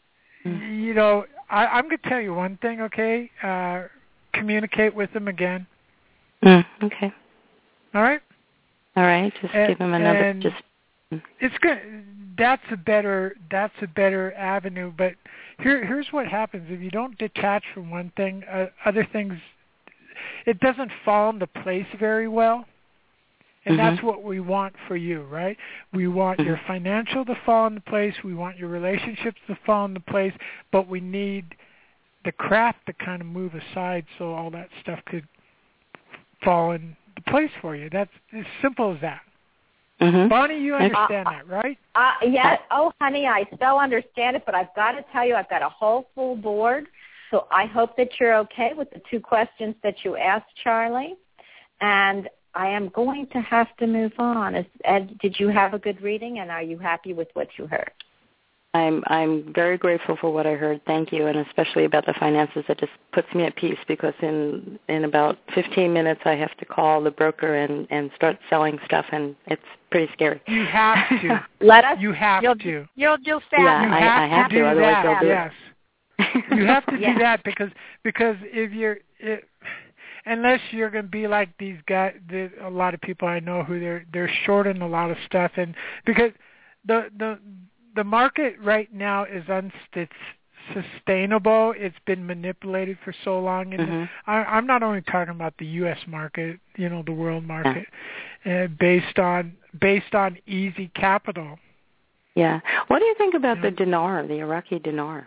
I'm going to tell you one thing. Okay, communicate with him again. Okay. All right. All right, just give him another. It's good. That's a better avenue. But here's what happens if you don't detach from one thing. Other things, it doesn't fall into place very well. And that's what we want for you, right? We want your financial to fall into place. We want your relationships to fall into place. But we need the craft to kind of move aside so all that stuff could fall into place for you. That's as simple as that. Bonnie, you understand that, right? Yes. Oh, honey, I so understand it, but I've got to tell you, I've got a whole full board, so I hope that you're okay with the 2 questions that you asked, Charlie. And I am going to have to move on. Did you have a good reading, and are you happy with what you heard? I'm very grateful for what I heard. Thank you, and especially about the finances. It just puts me at peace, because in about 15 minutes I have to call the broker and start selling stuff, and it's pretty scary. You have to. You have to. You'll do that. Yeah, I have to. Otherwise, they'll do it. You have to do that because if unless you're going to be like these guys, a lot of people I know who they're shorting a lot of stuff, and because the market right now is unsustainable. It's been manipulated for so long, and I'm not only talking about the U.S. market, the world market, based on easy capital. Yeah. What do you think about the dinar, the Iraqi dinar?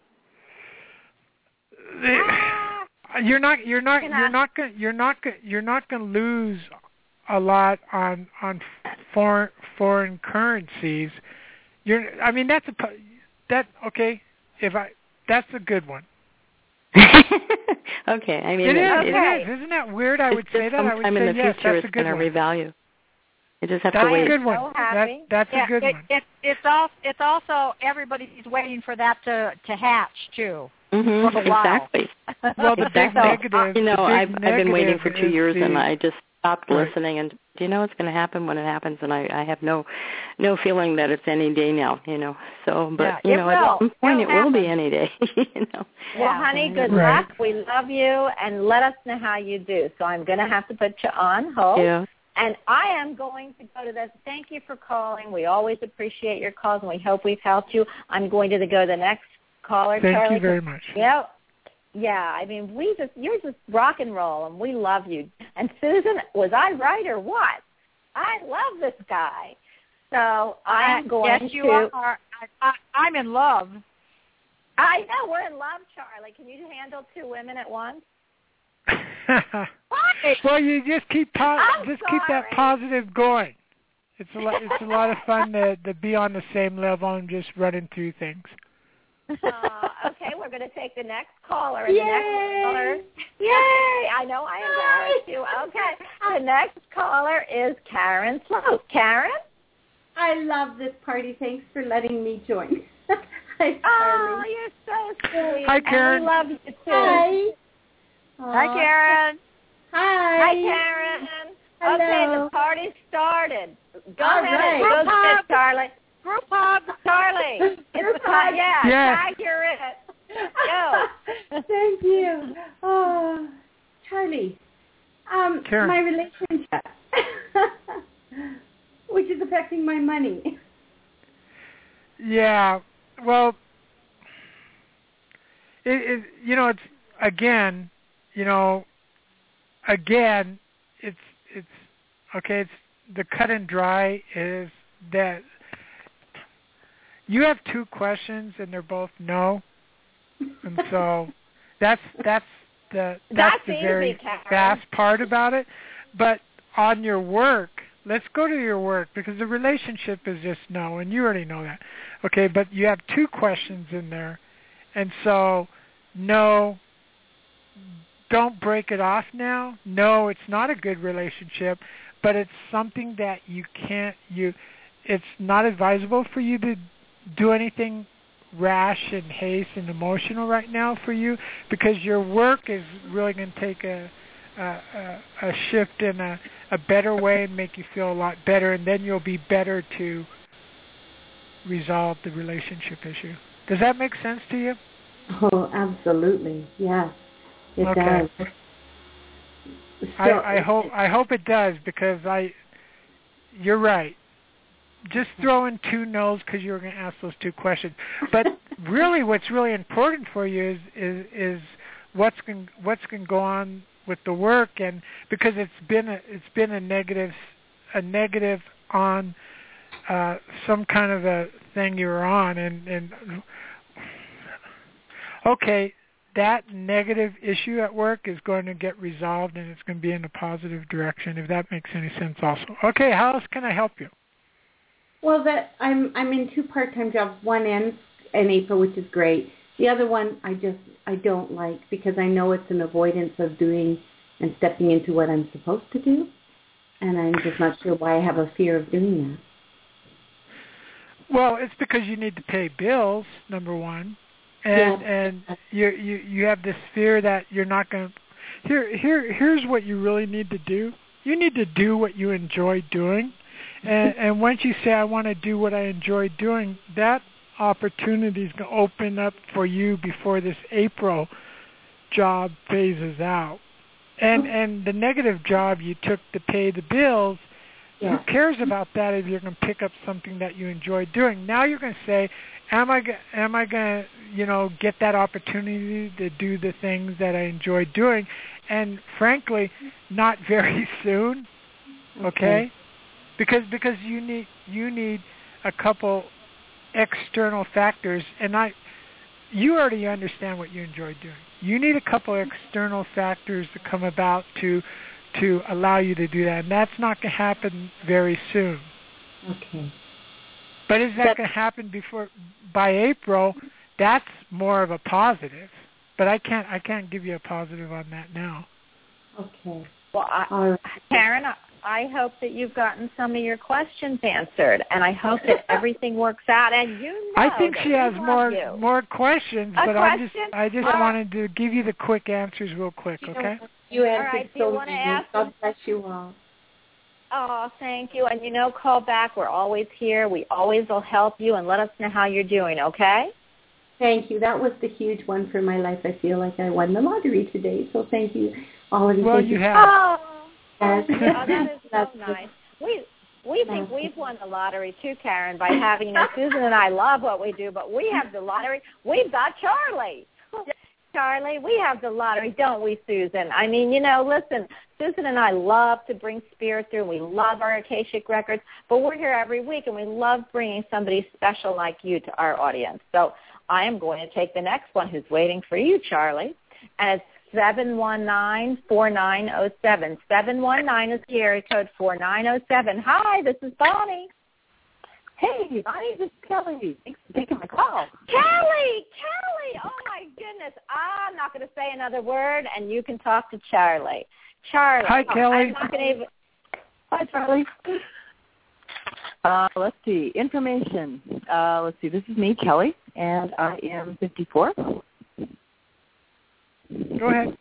You're not going to lose a lot on foreign currencies. That's a good one. Okay, I mean it is. Isn't that weird? I would say that. I would say in the yes. future That's a it's good going one. to revalue. You just have That's to wait. a good one. So happy. That's a good one. It's also everybody's waiting for that to hatch too. Exactly. Well, the big negative. I've been waiting for 2 years, and stopped listening, and do you know what's going to happen when it happens? And I have no feeling that it's any day now, So, but you know, at some point it will be any day, Well, honey, good luck. We love you, and let us know how you do. So I'm going to have to put you on hold. Yeah. And I am going to go to this. Thank you for calling. We always appreciate your calls, and we hope we've helped you. I'm going to go to the next caller, Thank Charlie. you very much. Yeah. I mean, you're just rock and roll, and we love you. And Susan, was I right or what? I love this guy. So I'm going to. Yes, you are. I'm in love. I know we're in love, Charlie. Can you handle two women at once? Well, you just keep that positive going. It's a lot of fun to be on the same level and just running through things. Okay, we're going to take the next caller. And the next caller. Yay! I know I embarrassed you. Okay, the next caller is Karen Sloat. Karen? I love this party. Thanks for letting me join. Hi, oh, you're so sweet. Hi, Karen. And we love you too. Hi. Hi, Karen. Hi. Hi, Karen. Hello. Okay, the party started. Go All ahead right. and go sit, Charlie. Group hug. Charlie. Group hug. Yeah, yes. tag you're it. Go. Thank you. Oh, Charlie. Karen. My relationship, which is affecting my money. Yeah. Well, it's again, it's okay. It's the cut and dry is that you have two questions and they're both no, and so that's the very fast part about it. But on your work, let's go to your work because the relationship is just no, and you already know that. Okay, but you have two questions in there, and so no. Don't break it off now. No, it's not a good relationship, but it's something that it's not advisable for you to do anything rash and haste and emotional right now for you because your work is really going to take a shift in a better way and make you feel a lot better, and then you'll be better to resolve the relationship issue. Does that make sense to you? Oh, absolutely. Yes. It okay. does. I hope it does because you're right. Just throw in two no's because you were going to ask those two questions. But really, what's really important for you is what's going to go on with the work, and because it's been a negative on some kind of a thing you were on, and okay. That negative issue at work is going to get resolved, and it's going to be in a positive direction, if that makes any sense also. Okay, how else can I help you? Well, I'm in two part-time jobs. One ends in April, which is great. The other one I don't like because I know it's an avoidance of doing and stepping into what I'm supposed to do, and I'm just not sure why I have a fear of doing that. Well, it's because you need to pay bills, number one. And you have this fear that you're not going to. Here's what you really need to do. You need to do what you enjoy doing, and once you say I want to do what I enjoy doing, that opportunity is going to open up for you before this April job phases out. And the negative job you took to pay the bills. Who cares about that if you're going to pick up something that you enjoy doing? Now you're going to say, am I going to, get that opportunity to do the things that I enjoy doing? And frankly, not very soon. Okay? Because you need a couple external factors, and you already understand what you enjoy doing. You need a couple external factors to come about to allow you to do that, and that's not going to happen very soon. Okay. But is that going to happen by April? That's more of a positive. But I can't give you a positive on that now. Okay. Well, Karen, I hope that you've gotten some of your questions answered, and I hope that everything works out. And I think she has more questions, but I just wanted to give you the quick answers real quick. Okay. You answered right, so many. God bless you all. Oh, thank you. And, call back. We're always here. We always will help you and let us know how you're doing, okay? Thank you. That was the huge one for my life. I feel like I won the lottery today. So thank you, all of you. Well, you have. Oh, yes. that is so nice. We think we've won the lottery too, Karen, by having, Susan and I love what we do, but we have the lottery. We've got Charlie. Charlie, we have the lottery, don't we, Susan? I mean, listen, Susan and I love to bring spirit through. We love our Akashic Records, but we're here every week, and we love bringing somebody special like you to our audience. So I am going to take the next one who's waiting for you, Charlie, and it's 719-4907. 719 is the area code 4907. Hi, this is Bonnie. Hey, Bonnie, this is Kelly. Thanks for taking my call. Kelly! Oh, my goodness. I'm not going to say another word, and you can talk to Charlie. Charlie. Hi, Kelly. I'm not going to even... Hi, Charlie. Let's see. Information. Let's see. This is me, Kelly, and I am 54. Go ahead.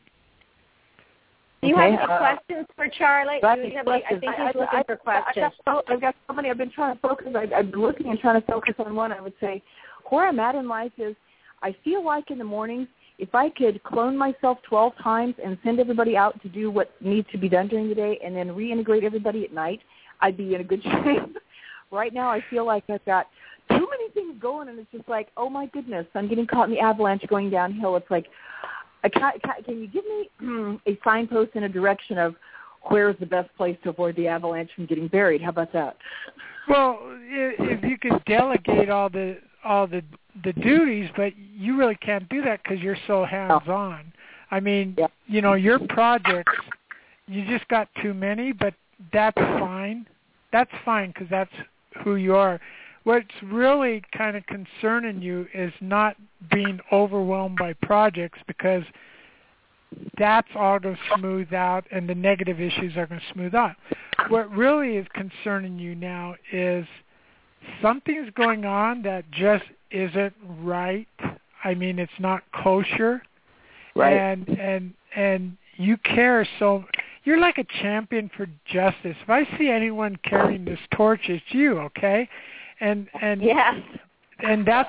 Do you have any questions for Charlie? I think he's looking for questions. I've got so many. I've been trying to focus. I've been looking and trying to focus on one. I would say where I'm at in life is I feel like in the mornings, if I could clone myself 12 times and send everybody out to do what needs to be done during the day and then reintegrate everybody at night, I'd be in a good shape. Right now I feel like I've got too many things going, and it's just like, oh, my goodness, I'm getting caught in the avalanche going downhill. It's like, can you give me a signpost in a direction of where is the best place to avoid the avalanche from getting buried? How about that? Well, if you could delegate all the duties, but you really can't do that because you're so hands-on. I mean, your projects, you just got too many, but that's fine. That's fine because that's who you are. What's really kind of concerning you is not being overwhelmed by projects, because that's all going to smooth out and the negative issues are going to smooth out. What really is concerning you now is something's going on that just isn't right. I mean, it's not kosher. Right. And you care so... You're like a champion for justice. If I see anyone carrying this torch, it's you, okay? And yes. And that's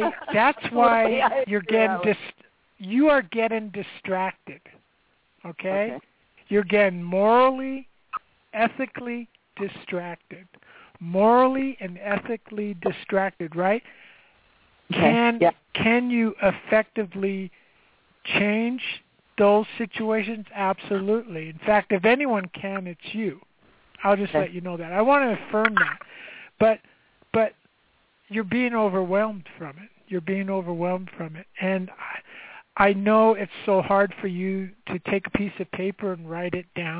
why you're getting you are getting distracted. Okay? You're getting morally, ethically distracted. Morally and ethically distracted, right? Can you effectively change those situations? Absolutely. In fact, if anyone can, it's you. I'll just let you know that. I want to affirm that. But you're being overwhelmed from it. And I know it's so hard for you to take a piece of paper and write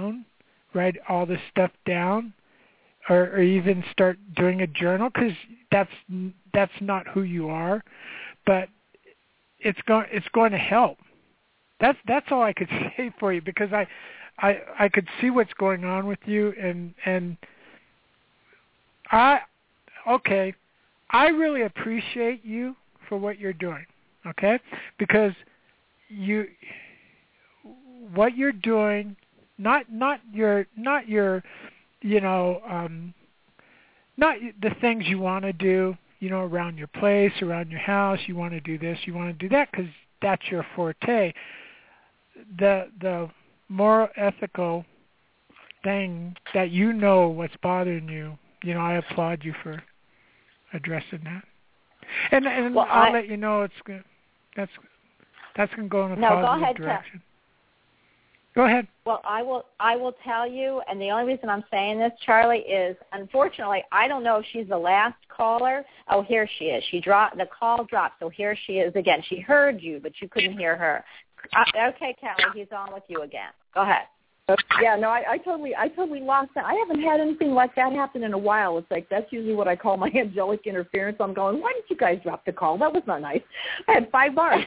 all this stuff down, or even start doing a journal, because that's not who you are. But it's going to help. That's all I could say for you, because I could see what's going on with you, and I really appreciate you for what you're doing, okay? Because what you're doing, not the things you want to do, around your place, around your house. You want to do this, you want to do that, because that's your forte. The moral, ethical thing that what's bothering you, I applaud you for addressing that. And I'll let you know it's good. That's going to go in a positive direction. Go ahead. Well, I will tell you, and the only reason I'm saying this, Charlie, is unfortunately I don't know if she's the last caller. Oh, here she is. The call dropped, so here she is again. She heard you, but you couldn't hear her. Okay, Kelly, he's on with you again. Go ahead. Yeah, no, I totally lost that. I haven't had anything like that happen in a while. It's like that's usually what I call my angelic interference. I'm going, why did you guys drop the call? That was not nice. I had 5 bars.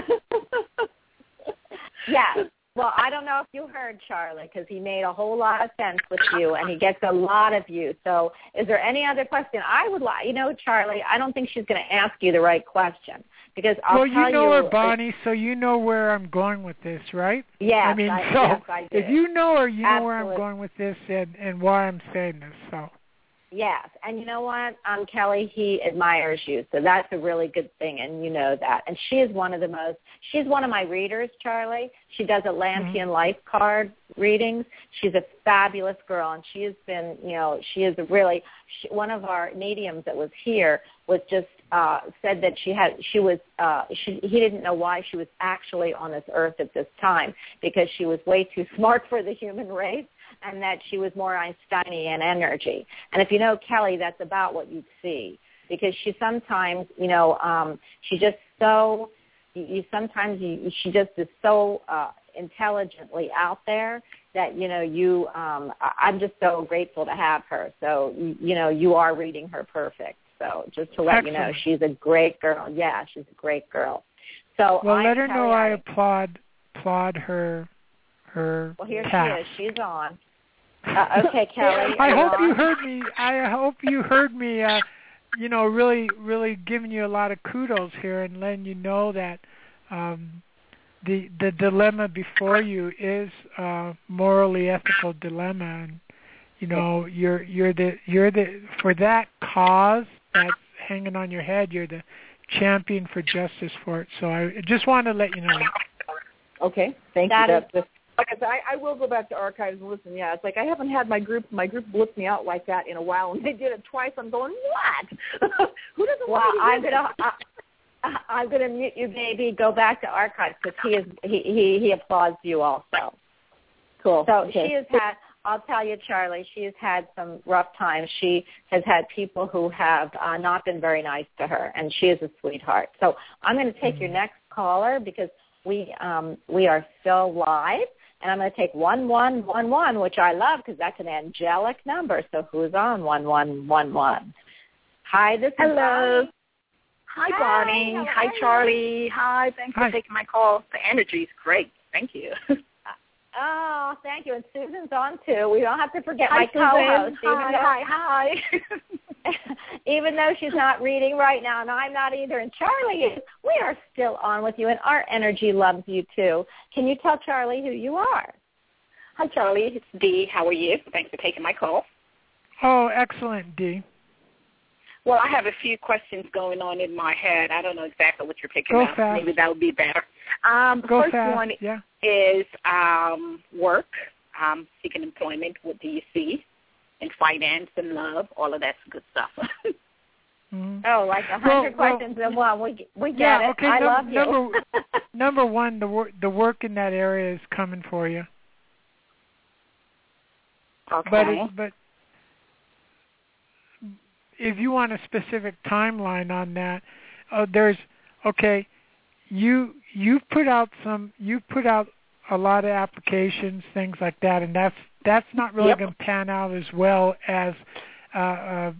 Yeah. Well, I don't know if you heard Charlie, because he made a whole lot of sense with you, and he gets a lot of you. So is there any other question? I would like, Charlie, I don't think she's going to ask you the right question. because I'll tell you. Well, you know her, Bonnie, so you know where I'm going with this, right? Yes, I mean, yes, I do. If you know her, you know Absolutely. where I'm going with this and why I'm saying this. So. Yes, and you know what, Kelly, he admires you, so that's a really good thing, and you know that. And she's one of my readers, Charlie. She does Atlantean life card readings. She's a fabulous girl, and she has been, she is one of our mediums that was here was just said that he didn't know why she was actually on this earth at this time, because she was way too smart for the human race, and that she was more Einsteinian energy. And if you know Kelly, that's about what you'd see, because she sometimes, she just so, she just is so intelligently out there that, I'm just so grateful to have her. So, you are reading her perfect. So just to let Excellent. you know, she's a great girl. Yeah, she's a great girl. So well, let her know I applaud her Well, here task. she is. She's on. Okay, Kelly. I hope you heard me. I hope you heard me. Really, really giving you a lot of kudos here and letting you know that the dilemma before you is morally ethical dilemma, and you're the for that cause that's hanging on your head. You're the champion for justice for it. So I just wanted to let you know. Okay, thank you. Like I said, I will go back to archives and listen. Yeah, it's like I haven't had my group blipped me out like that in a while, and they did it twice. I'm going, what? Who doesn't want to I'm gonna mute you, baby. Go back to archives because he applauds you also. Cool. So okay. She has had. I'll tell you, Charlie, she has had some rough times. She has had people who have not been very nice to her, and she is a sweetheart. So I'm going to take your next caller because we are still live. And I'm going to take 1111, which I love because that's an angelic number. So who's on 1111? Hi, this is Hello. Bonnie. Hi, Bonnie. Hi, Charlie. Hi. Thanks for taking my call. The energy is great. Thank you. Oh, thank you. And Susan's on, too. We don't have to forget Hi, my co-host. Hi. Even though she's not reading right now, and I'm not either, and Charlie is, we are still on with you, and our energy loves you, too. Can you tell Charlie who you are? Hi, Charlie. It's Dee. How are you? Thanks for taking my call. Oh, excellent, Dee. Well, I have a few questions going on in my head. I don't know exactly what you're picking Go up. fast. Maybe that would be better. The Go first fast. one Yeah. is work, seeking employment. What do you see? And finance and love, all of that's good stuff. Mm-hmm. Oh, like 100 questions in one. We get it. Okay, I love you. Number one, the work in that area is coming for you. Okay. But if you want a specific timeline on that, you've put out a lot of applications, things like that, and that's not really going to pan out as well as I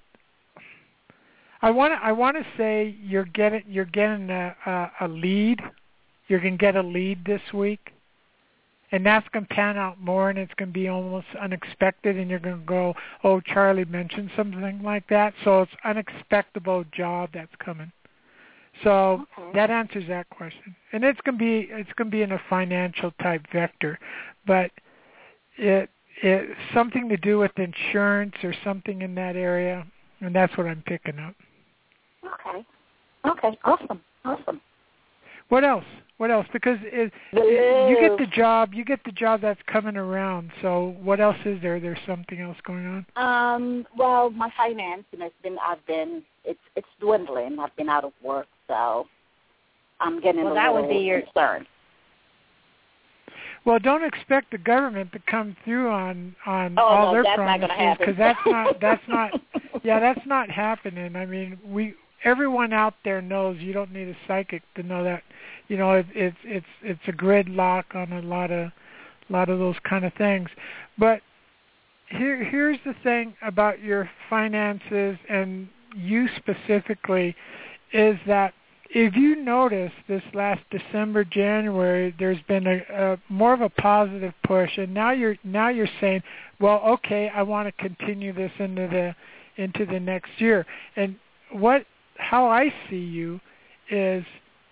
want to say you're getting a lead. You're going to get a lead this week, and that's going to pan out more, and it's going to be almost unexpected, and you're going to go, oh, Charlie mentioned something like that, so it's unexpectable job that's coming. So that answers that question, and it's going to be in a financial type vector, but it's something to do with insurance or something in that area, and that's what I'm picking up. Okay. Awesome. What else? Because you get the job that's coming around. So what else is there? There's something else going on. Well, my finance, it's dwindling. I've been out of work, so I'm getting a little concerned. Well, don't expect the government to come through on all their promises, because that's not happening. I mean, everyone out there knows. You don't need a psychic to know that. It's a gridlock on a lot of those kind of things. But here's the thing about your finances and you specifically is that if you notice this last December, January, there's been a more of a positive push, and now you're saying, well, okay, I want to continue this into the next year. And how I see you is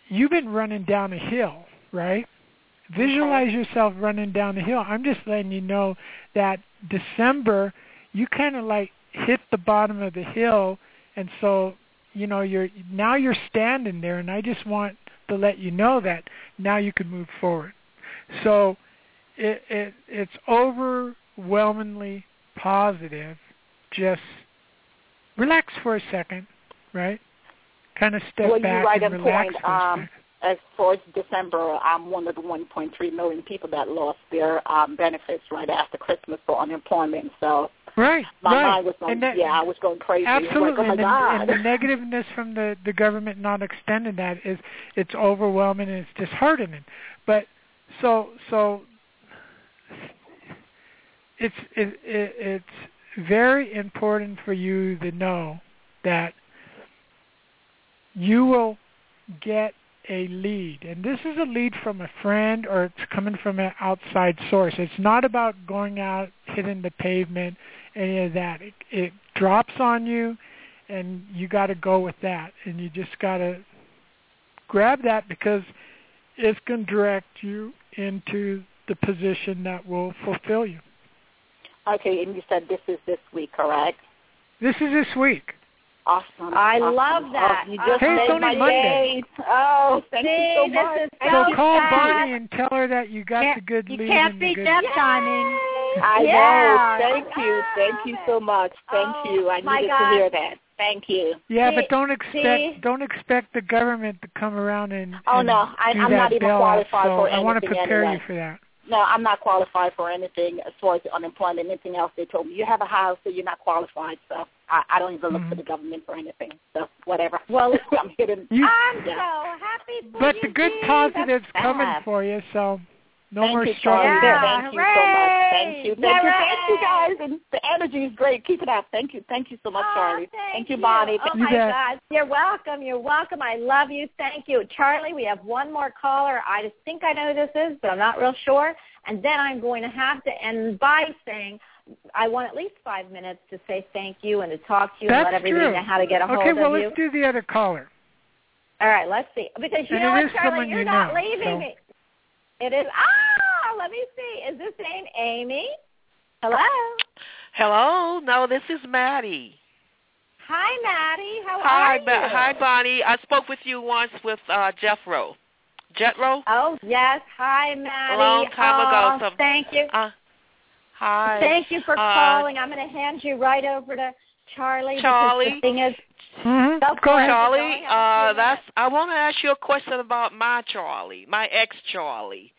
you've been running down a hill, right? Visualize yourself running down the hill. I'm just letting you know that December, you kind of like hit the bottom of the hill, and so you're standing there, and I just want to let you know that now you can move forward. So it's overwhelmingly positive. Just relax for a second, right? Kind of step back and relax for a second. As far as December, I'm one of the 1.3 million people that lost their benefits right after Christmas for unemployment. So my mind was going, I was going crazy. Absolutely, like, oh my God. And the negativeness from the government not extending that it's overwhelming and it's disheartening. But so it's very important for you to know that you will get a lead, and this is a lead from a friend or it's coming from an outside source. It's not about going out, hitting the pavement, any of that. It drops on you, and you got to go with that, and you just got to grab that because it's going to direct you into the position that will fulfill you. Okay, and you said this is this week, correct? This is this week. Awesome. I love that. You just it's made only my Monday. day. Oh, thank you so much. So call Bonnie and tell her that you got the good lead. You can't beat that timing. I know. Thank you. Thank you so much. Thank you. I needed to hear that. Thank you. Yeah, but don't expect the government to come around and I'm not even qualified for anything. I want to prepare anyway. you for that. No, I'm not qualified for anything as far as unemployment, anything else. They told me, you have a house, so you're not qualified. So I don't even look to the government for anything. So whatever. Well, I'm hitting. I'm so happy for but you. the good positives coming for you, so no more struggle. Thank you so much. Thank you. Thank you, guys. And the energy is great. Keep it up. Thank you. Thank you so much, Charlie. Thank you, Bonnie. Oh, my God. You're welcome. You're welcome. I love you. Thank you. Charlie, we have one more caller. I just think I know who this is, but I'm not real sure. And then I'm going to have to end by saying I want at least 5 minutes to say thank you and to talk to you and let everybody know how to get a hold of you. Okay, well, let's do the other caller. All right, let's see. Because you know what, Charlie, you're not leaving me. It is. Let me see. Is this name Amy? Hello? Hello. No, this is Maddie. Hi, Maddie. How are you? Hi, Bonnie. I spoke with you once with Jethro. Oh, yes. Hi, Maddie. A long time ago. So, thank you. Hi. Thank you for calling. I'm going to hand you right over to Charlie. Charlie. The thing is, Go ahead. Charlie, I want to ask you a question about my Charlie, my ex-Charlie.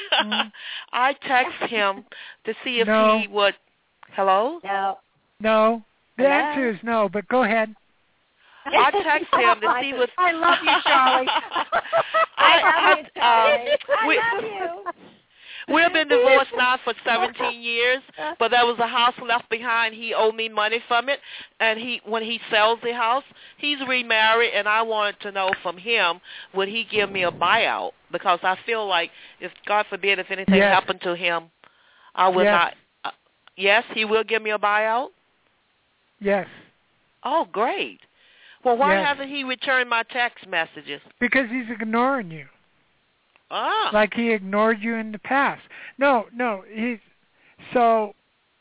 I text him to see if he would. Hello? No. The answer is no, but go ahead. I text him to see what. I love you, Charlie. I love you, Charlie. I love you. We've been divorced now for 17 years, but there was a house left behind. He owed me money from it, and when he sells the house, he's remarried, and I wanted to know from him, would he give me a buyout? Because I feel like if, God forbid, if anything happened to him, I would not. Yes, he will give me a buyout? Yes. Oh, great. Well, why hasn't he returned my text messages? Because he's ignoring you. Ah. Like he ignored you in the past. No, so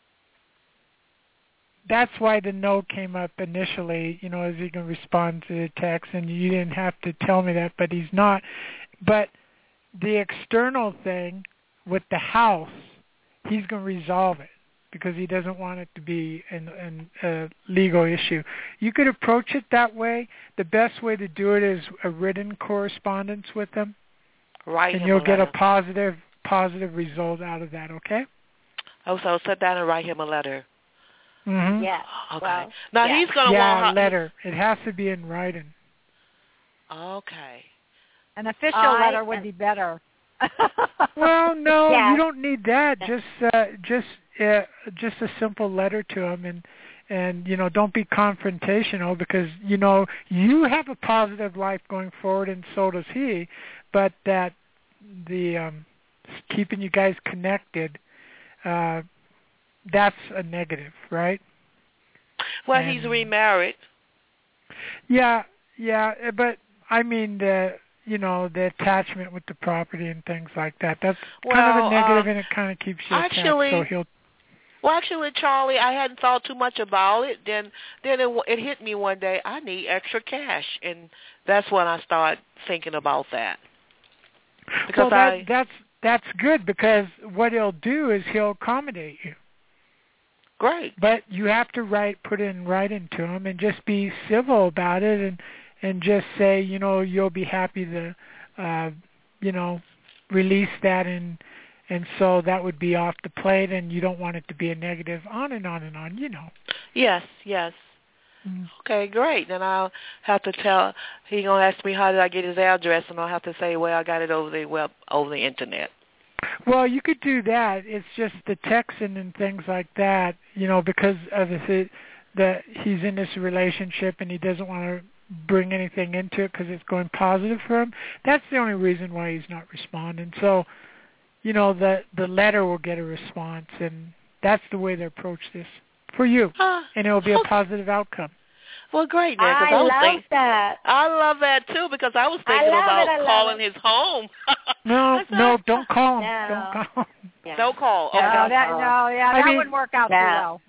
that's why the no came up initially, is he going to respond to the text, and you didn't have to tell me that, but he's not. But the external thing with the house, he's going to resolve it because he doesn't want it to be a legal issue. You could approach it that way. The best way to do it is a written correspondence with him. And you'll get a positive result out of that, okay? Oh, so sit down and write him a letter. Mm-hmm. Yeah. Okay. Well, now he's going to want a letter. It has to be in writing. Okay. An official letter would be better. Well, no, you don't need that. Just a simple letter to him, and don't be confrontational because you have a positive life going forward, and so does he. But that the keeping you guys connected, that's a negative, right? Well, he's remarried. Yeah, but I mean, the attachment with the property and things like that. That's kind of a negative, and it kind of keeps you attached. So he'll. Well, actually, Charlie, I hadn't thought too much about it. Then it hit me one day. I need extra cash, and that's when I started thinking about that. Because that's good, because what he'll do is he'll accommodate you. Great. But you have to put in writing to him and just be civil about it, and just say, you'll be happy to, release that, and so that would be off the plate, and you don't want it to be a negative, on and on and on, Yes. Okay, great. Then I'll have to tell. He's gonna ask me how did I get his address, and I'll have to say, well, I got it over the internet. Well, you could do that. It's just the texting and things like that, because of that he's in this relationship and he doesn't want to bring anything into it because it's going positive for him. That's the only reason why he's not responding. So, the letter will get a response, and that's the way to approach this for you, and it will be a positive outcome. Well, great, man. I love that. I love that, too, because I was thinking about calling his home. No, don't call him. No. Don't call him. Yeah. Don't call. Okay. That wouldn't work out too well.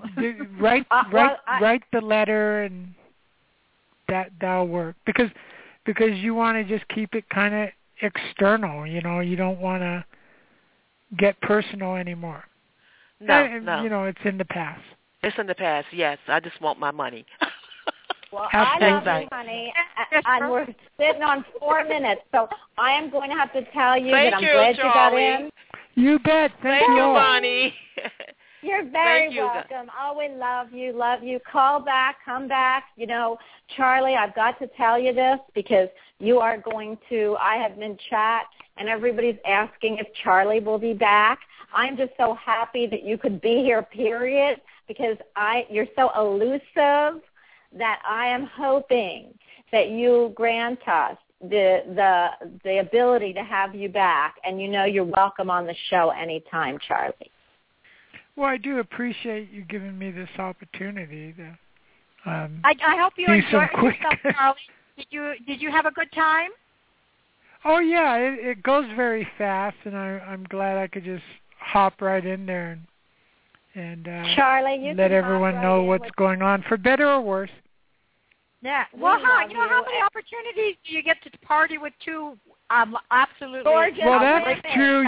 Write the letter, and that'll work. Because you want to just keep it kind of external, You don't want to get personal anymore. No. It's in the past. It's in the past, yes. I just want my money. Well, I love you, honey. And we're sitting on 4 minutes, so I am going to have to tell you that I'm glad you got in. You bet. Thank you, Bonnie. You're very welcome. Oh, we love you, love you. Call back, come back. Charlie, I've got to tell you this because you are going to, I have been chat, and everybody's asking if Charlie will be back. I'm just so happy that you could be here, period, because you're so elusive that I am hoping that you grant us the ability to have you back, and you're welcome on the show anytime, Charlie. Well, I do appreciate you giving me this opportunity to I hope you enjoyed yourself, Charlie. Did you have a good time? Oh yeah, it goes very fast, and I'm glad I could just hop right in there and Charlie, you let everyone know what's going on, for better or worse. Yeah. Well, how many opportunities do you get to party with two absolutely gorgeous? Well, that's true.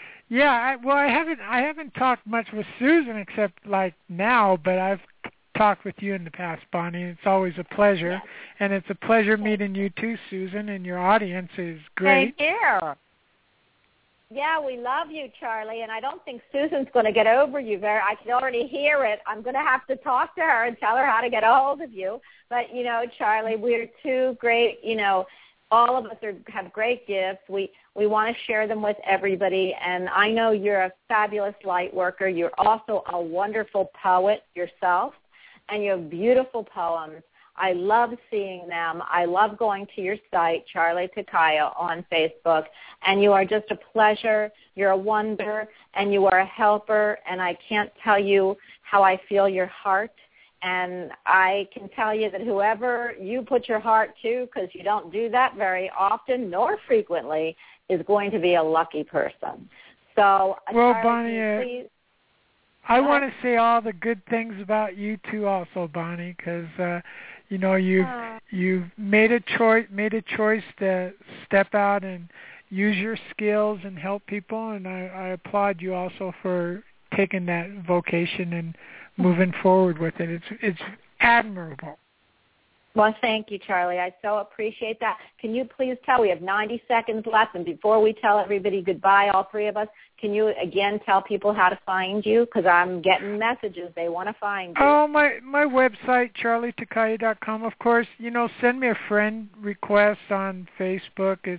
I haven't talked much with Susan except like now, but I've talked with you in the past, Bonnie. It's always a pleasure, and it's a pleasure meeting you too, Susan, and your audience is great. Same here. Yeah, we love you, Charlie, and I don't think Susan's going to get over you I can already hear it. I'm going to have to talk to her and tell her how to get a hold of you. But, Charlie, we're two great, all of us have great gifts. We want to share them with everybody, and I know you're a fabulous light worker. You're also a wonderful poet yourself, and you have beautiful poems. I love seeing them. I love going to your site, Charlie Takaya, on Facebook, and you are just a pleasure. You're a wonder, and you are a helper, and I can't tell you how I feel your heart. And I can tell you that whoever you put your heart to, because you don't do that very often nor frequently, is going to be a lucky person. So, well, Charlie, Bonnie, I want to say all the good things about you too, also, Bonnie, because you've made a choice to step out and use your skills and help people, and I applaud you also for taking that vocation and moving forward with it. It's admirable. Well, thank you, Charlie. I so appreciate that. Can you please tell, we have 90 seconds left, and before we tell everybody goodbye, all three of us, can you again tell people how to find you? Because I'm getting messages. They want to find you. Oh, my website, charlietakaya.com. Of course, send me a friend request on Facebook. It's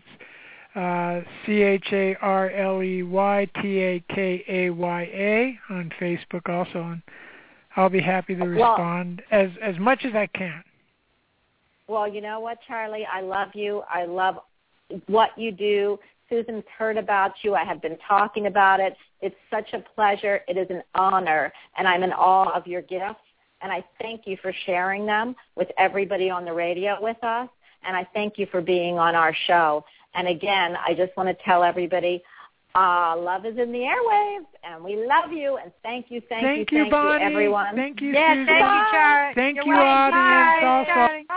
CharleyTakaya on Facebook also, and I'll be happy to respond as much as I can. Well, you know what, Charlie? I love you. I love what you do. Susan's heard about you. I have been talking about it. It's such a pleasure. It is an honor, and I'm in awe of your gifts. And I thank you for sharing them with everybody on the radio with us. And I thank you for being on our show. And again, I just want to tell everybody, love is in the airwaves, and we love you, and thank you, Bonnie. everyone. Thank you, yeah, Susan. thank you, Char. Thank You're you, welcome. audience, Bye. also. Bye.